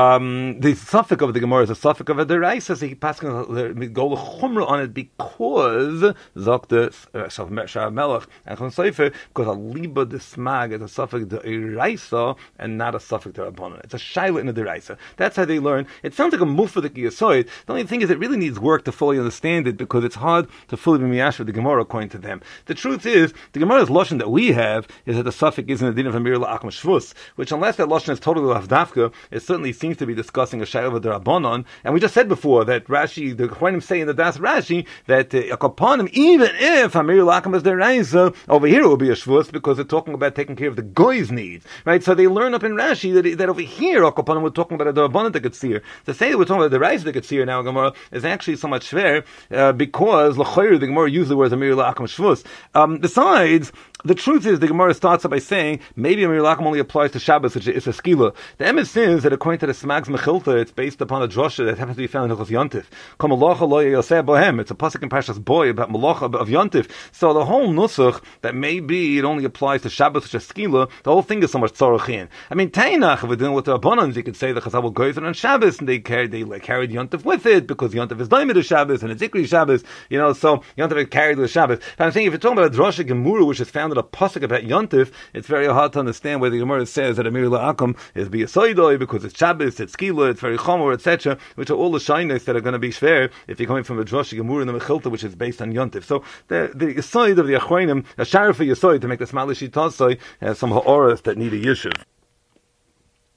suffix of the Gemara is a suffix of a deraisa, so he passes go to chumrah on it because zok the Shar Melech and Chon Sofer, because a liba de smag is a suffix de deraisa and not a suffix de rabbanon. It's a shaila in a deraisa. That's how they learn. It sounds like a mufadik yisoid. The only thing is it really needs work to fully understand it because it's hard to fully be miyash with the Gemara according to them. The truth is the Gemara's lashon that we have is that the suffix is in the din of Amir La'akum Shvus, which unless that lashon is totally lavdafka, it certainly seems to be discussing a shayla d'Rabbanon, and we just said before that Rashi, the Chachamim say in the Das Rashi that Akapanim, even if Amir La'akum is deraisa, over here it will be a shvus because they're talking about taking care of the goy's needs, right? So they learn up in Rashi that over here Akapanim we're talking about a d'Rabbanon that could see her. To say that we're talking about the deraisa that could see her now Gemara is actually so much fair because l'chayr the Gemara uses the words Amir La'akum shvus. Besides, the truth is the Gemara starts out by saying maybe Amir La'akum only applies to Shabbos, which is a skila. The emes is that according to the Smag's Mechilta, it's based upon a drosha that happens to be found in Hilchos Yontif. Kol Malacha lo yoseh bohem. It's a pasuk in Parshas Boy about Malacha of Yontif. So the whole nusach that maybe it only applies to Shabbos, which is skila, the whole thing is so much tzorachin. I mean, Tainach, if we're dealing with the Rabbanans, you could say the Chazal will go on Shabbos, and they carried Yontif with it because Yontif is daimid of Shabbos and it's Ikri Shabbos. So Yontif is carried with Shabbos. But I'm saying if you're talking about a drosha Gemura, which is found in a pasuk about Yontif, it's very hard to understand where the Gemara says that Amir La'akum is biyasoidoi because it's Shabbos, it's skila, it's very chomer, etc., which are all the shyness that are going to be shver if you're coming from a drosh Gemura in the Mechilta, which is based on Yontif. So the side of the Achronim, a sharif for Yasoid to make the Smalishi Tasai has some ha'oras that need a yishuv.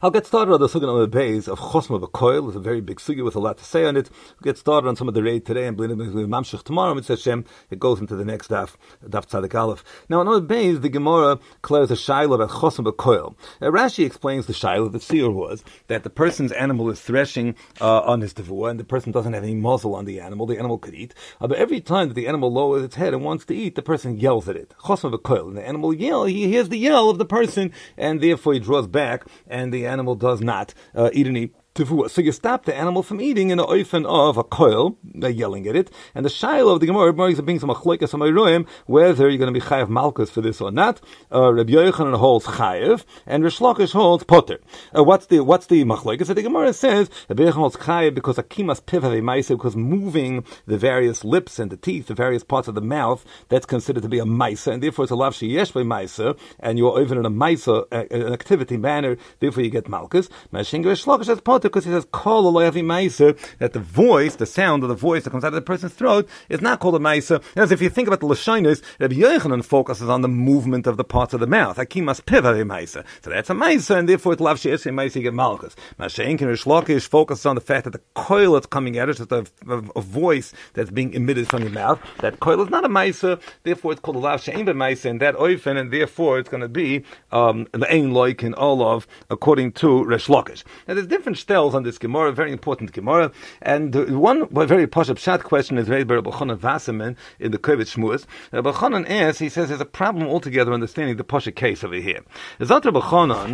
I'll get started on the Sugan on the base of Chosma B'Koil. It's a very big sugi with a lot to say on it. We'll get started on some of the raid today and Mamshech tomorrow. Mitzvah Hashem, it goes into the next daf Tzadik Aleph. Now, on the base, the Gemara declares a shaila about Chosma B'Koil. Rashi explains the shaila. The seer was that the person's animal is threshing on his tevuah, and the person doesn't have any muzzle on the animal could eat. But every time that the animal lowers its head and wants to eat, the person yells at it. Chosma B'Koil. And the animal he hears the yell of the person, and therefore he draws back, and the animal does not eat any tevuah. So you stop the animal from eating in the oifen of a koil, yelling at it. And the shaila of the Gemara is being some achloikas amayruyim, whether you're going to be chayav malchus for this or not. Rabbi Yochanan holds chayav, and Rish Lakish holds potter. What's the machloikas? So the Gemara says Rabbi Yochanan holds chayav because akimas piv have a maisa, because moving the various lips and the teeth, the various parts of the mouth, that's considered to be a maisa, and therefore it's a lav sheyesh by maisa, and you're over in a maisa, an activity manner, therefore you get malchus. Mashinga Rish Lakish has potter, because he says kol aloyavi ma'isa, that the voice, the sound of the voice that comes out of the person's throat is not called a ma'isa. As if you think about the lashonos, Rabbi Yochanan focuses on the movement of the parts of the mouth. Akimas pivavi ma'isa. So that's a ma'isa, and therefore it's lav she'es ma'isa, you get malchus. Mashenkin Rish Lakish focuses on the fact that the coil that's coming out is just a voice that's being emitted from your mouth. That coil is not a ma'isa, therefore it's called a lav she'en ma'isa, and that oifen, and therefore it's going to be the ein loik in olav, according to Rish Lakish. Now there's different on this Gemara, very important Gemara, and one very pashup shot question is raised by Rabbi Chanan Wasserman in the Kovitz Shmuas. Rabbi Chanan asks, he says there's a problem altogether understanding the pashup case over here. Zot Rabbi Chanan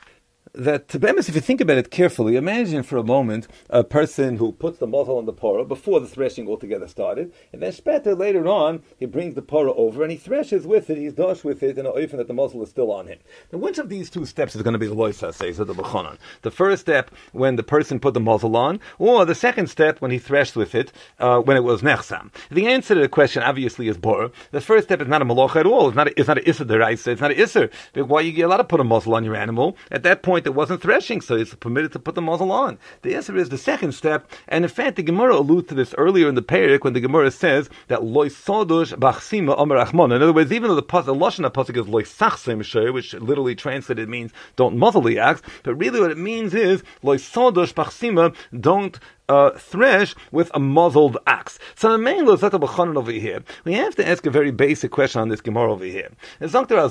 that, to be honest, if you think about it carefully, imagine for a moment a person who puts the muzzle on the parah before the threshing altogether started, and then Shpeta later on, he brings the parah over and he threshes with it, he's dosh with it, in an oifen that the muzzle is still on him. Now, which of these two steps is going to be the loisa, says the B'chanan? The first step, when the person put the muzzle on, or the second step, when he threshed with it, when it was nechsam? The answer to the question, obviously, is bor. The first step is not a malacha at all. It's not an isser deraisa. It's not an isser. Why you get allowed to put a muzzle on your animal? At that point, it wasn't threshing, so it's permitted to put the muzzle on. The answer is the second step, and in fact, the Gemara alludes to this earlier in the Perek when the Gemara says that loy sodush bachsima omer achmon. In other words, even though the lashon pasuk is loy sachsim shir, which literally translated means don't muzzle the axe, but really what it means is loy sodush bachsima, don't thresh with a muzzled axe. So the main Zata B'chanan over here, we have to ask a very basic question on this Gemara over here. If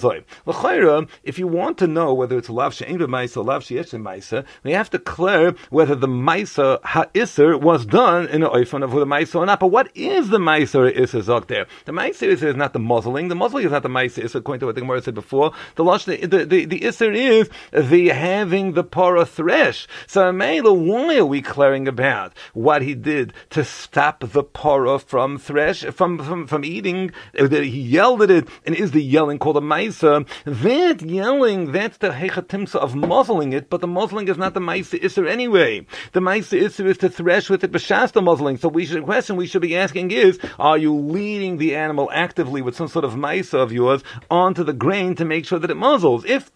you want to know whether it's lav she'en b'maisa or lav she'esh b'maisa, we have to clear whether the maisa ha'isser was done in an oifan of the maisa or not. But what is the maisa or isser zok there? The maisa isser is not the muzzling. The muzzling is not the maisa isser, according to what the Gemara said before. The isser is the having the parah thresh. So why are we clearing about what he did to stop the parah from from eating? He yelled at it, and is the yelling called a maisa? That yelling, that's the hechatimsa of muzzling it, but the muzzling is not the maisa isser anyway. The maisa isser is to thresh with it b'shas the muzzling. So the question we should be asking is, are you leading the animal actively with some sort of maisa of yours onto the grain to make sure that it muzzles? If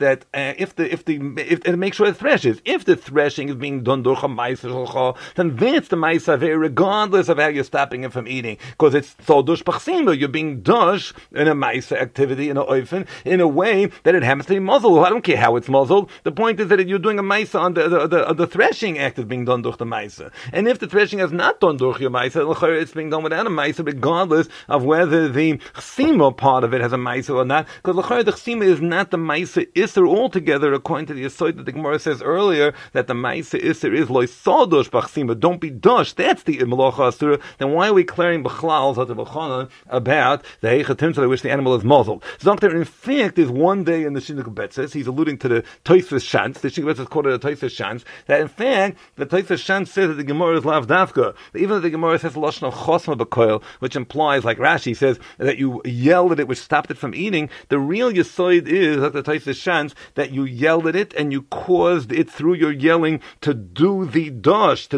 make sure it threshes. If the threshing is being done durch a maisa, then that's the maisa, regardless of how you're stopping it from eating, because it's so dush pachsima. You're being dush in a maisa activity, in a oifen, in a way that it happens to be muzzled. I don't care how it's muzzled. The point is that you're doing a maisa on the threshing act is being done durch the maisa. And if the threshing is not done durch your maisa, it's being done without a maisa, regardless of whether the chsima part of it has a maisa or not, because the chsima is not the maisa isser altogether, according to the aside that the Gemara says earlier, that the maisa isser is loy sadush b'chsima. Don't be dush. That's the malacha asura. Then why are we clearing b'chlal about the hechatim to which the animal is muzzled? Zokter, in fact, is one day in the Shinduk Betzes, he's alluding to the Toisves Shantz. The Shinduk Betzes quoted the Toisves Shantz, that in fact, the Toisves Shantz says that the Gemara is lav dafka. Even though the Gemara says lashon of chosma b'koil, which implies, like Rashi says, that you yelled at it, which stopped it from eating, the real yisoid is, that the Toisves Shantz, that you yelled at it and you caused it through your yelling to do the dosh, to do the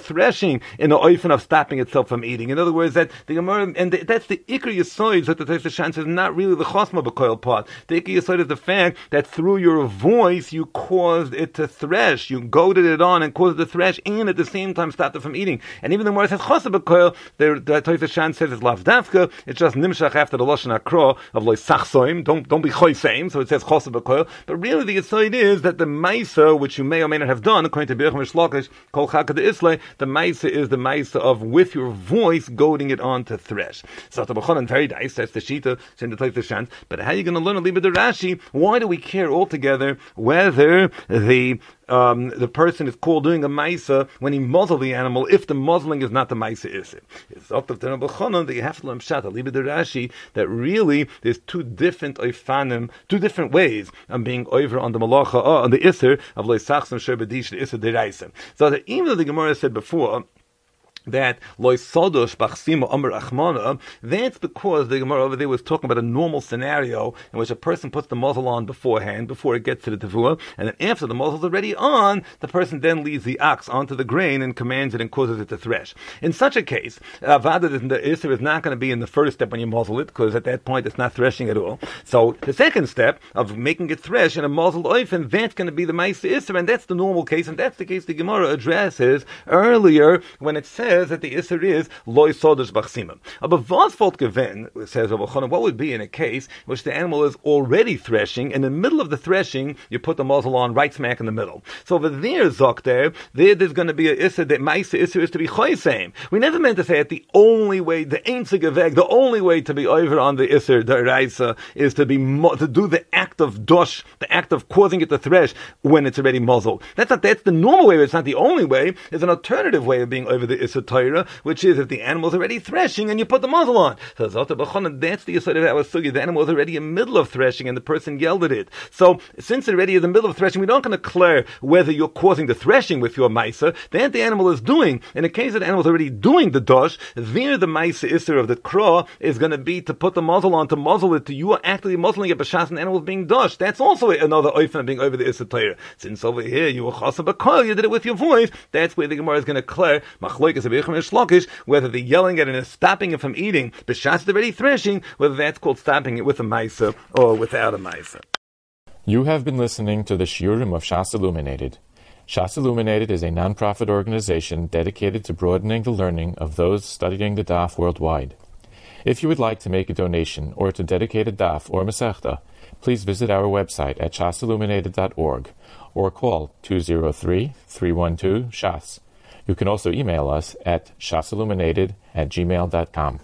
threshing in the oifen of stopping itself from eating. In other words, that the Gemara, and that's the Ikar Yisoid that the Tosfos Shan says, not really the Chosma B'Koil part. The Ikar Yisoid is the fact that through your voice you caused it to thresh, you goaded it on and caused it to thresh, and at the same time stopped it from eating. And even the Gemara says Chosma B'Koil, the Tosfos Shan says it's Lavdavka, it's just Nimshach after the Lashon HaKra of Lo Sachsoim, don't be Choyseim, so it says Chosma B'Koil, but really the Yisoid is that the Maisa, which you may or may not have done, according to Birchim Shlokish, Kol Chaka de Islay, the Maisa is the Maisa of with your voice goading it on to thresh. So the B'chonan very nice, that's the Shita, in the Tosfos Shan. But how are you going to learn a little bit of Rashi? Why do we care altogether whether the person is called doing a Maisa when he muzzle the animal, if the muzzling is not the Maisa Isser? It's up to the B'chonan that you have to learn Pshat, a little bit of Rashi, that really there's two different Oifanim, two different ways of being over on the Malacha, on the Isser of Lo Sachsim Sherbedish, the Isser Deraisa. So that even though the Gemara said before that loy sodosh bachsima amar achmana, that's because the Gemara over there was talking about a normal scenario in which a person puts the muzzle on beforehand, before it gets to the tavua, and then after the muzzle's already on, the person then leads the ox onto the grain and commands it and causes it to thresh. In such a case, avada the Isser is not going to be in the first step when you muzzle it, because at that point it's not threshing at all. So the second step of making it thresh in a muzzled oifen, that's going to be the Maisa Isser, and that's the normal case, and that's the case the Gemara addresses earlier when it says that the Isser is loy sodosh bachsima. Aber was volt gewen, says Rabbi Chonon, what would be in a case in which the animal is already threshing, in the middle of the threshing, you put the muzzle on right smack in the middle. So over there, there's going to be a Isser, that Maisa Isser is to be choyseim. We never meant to say that the only way, the einzige Weg, the only way to be over on the Isser, the Reisa, is to do the act of dosh, the act of causing it to thresh when it's already muzzled. That's the normal way, but it's not the only way. There's an alternative way of being over the Isser Torah, which is if the animal's already threshing and you put the muzzle on. So that's the Yesod of our sugi. The animal is already in the middle of threshing and the person yelled at it. So since it already is in the middle of threshing, we're not going to declare whether you're causing the threshing with your maisa. Then the animal is doing. In the case that the animal is already doing the dosh, there the maisa isser of the kra is going to be to put the muzzle on, to muzzle it, to you are actively muzzling it, b'shas an animal is being dosh. That's also another oifen of being over the Isser Torah. Since over here you were chasa b'kol, you did it with your voice, that's where the Gemara is going to declare machloikas of Birchim Shlokish, whether the yelling at it is stopping it from eating, b'shas already threshing, whether that's called stopping it with a maisa or without a maisa. You have been listening to the Shiurim of Shas Illuminated. Shas Illuminated is a non-profit organization dedicated to broadening the learning of those studying the Daf worldwide. If you would like to make a donation or to dedicate a Daf or Masechta, please visit our website at shasilluminated.org or call 203-312-SHAS. You can also email us at shasilluminated@gmail.com.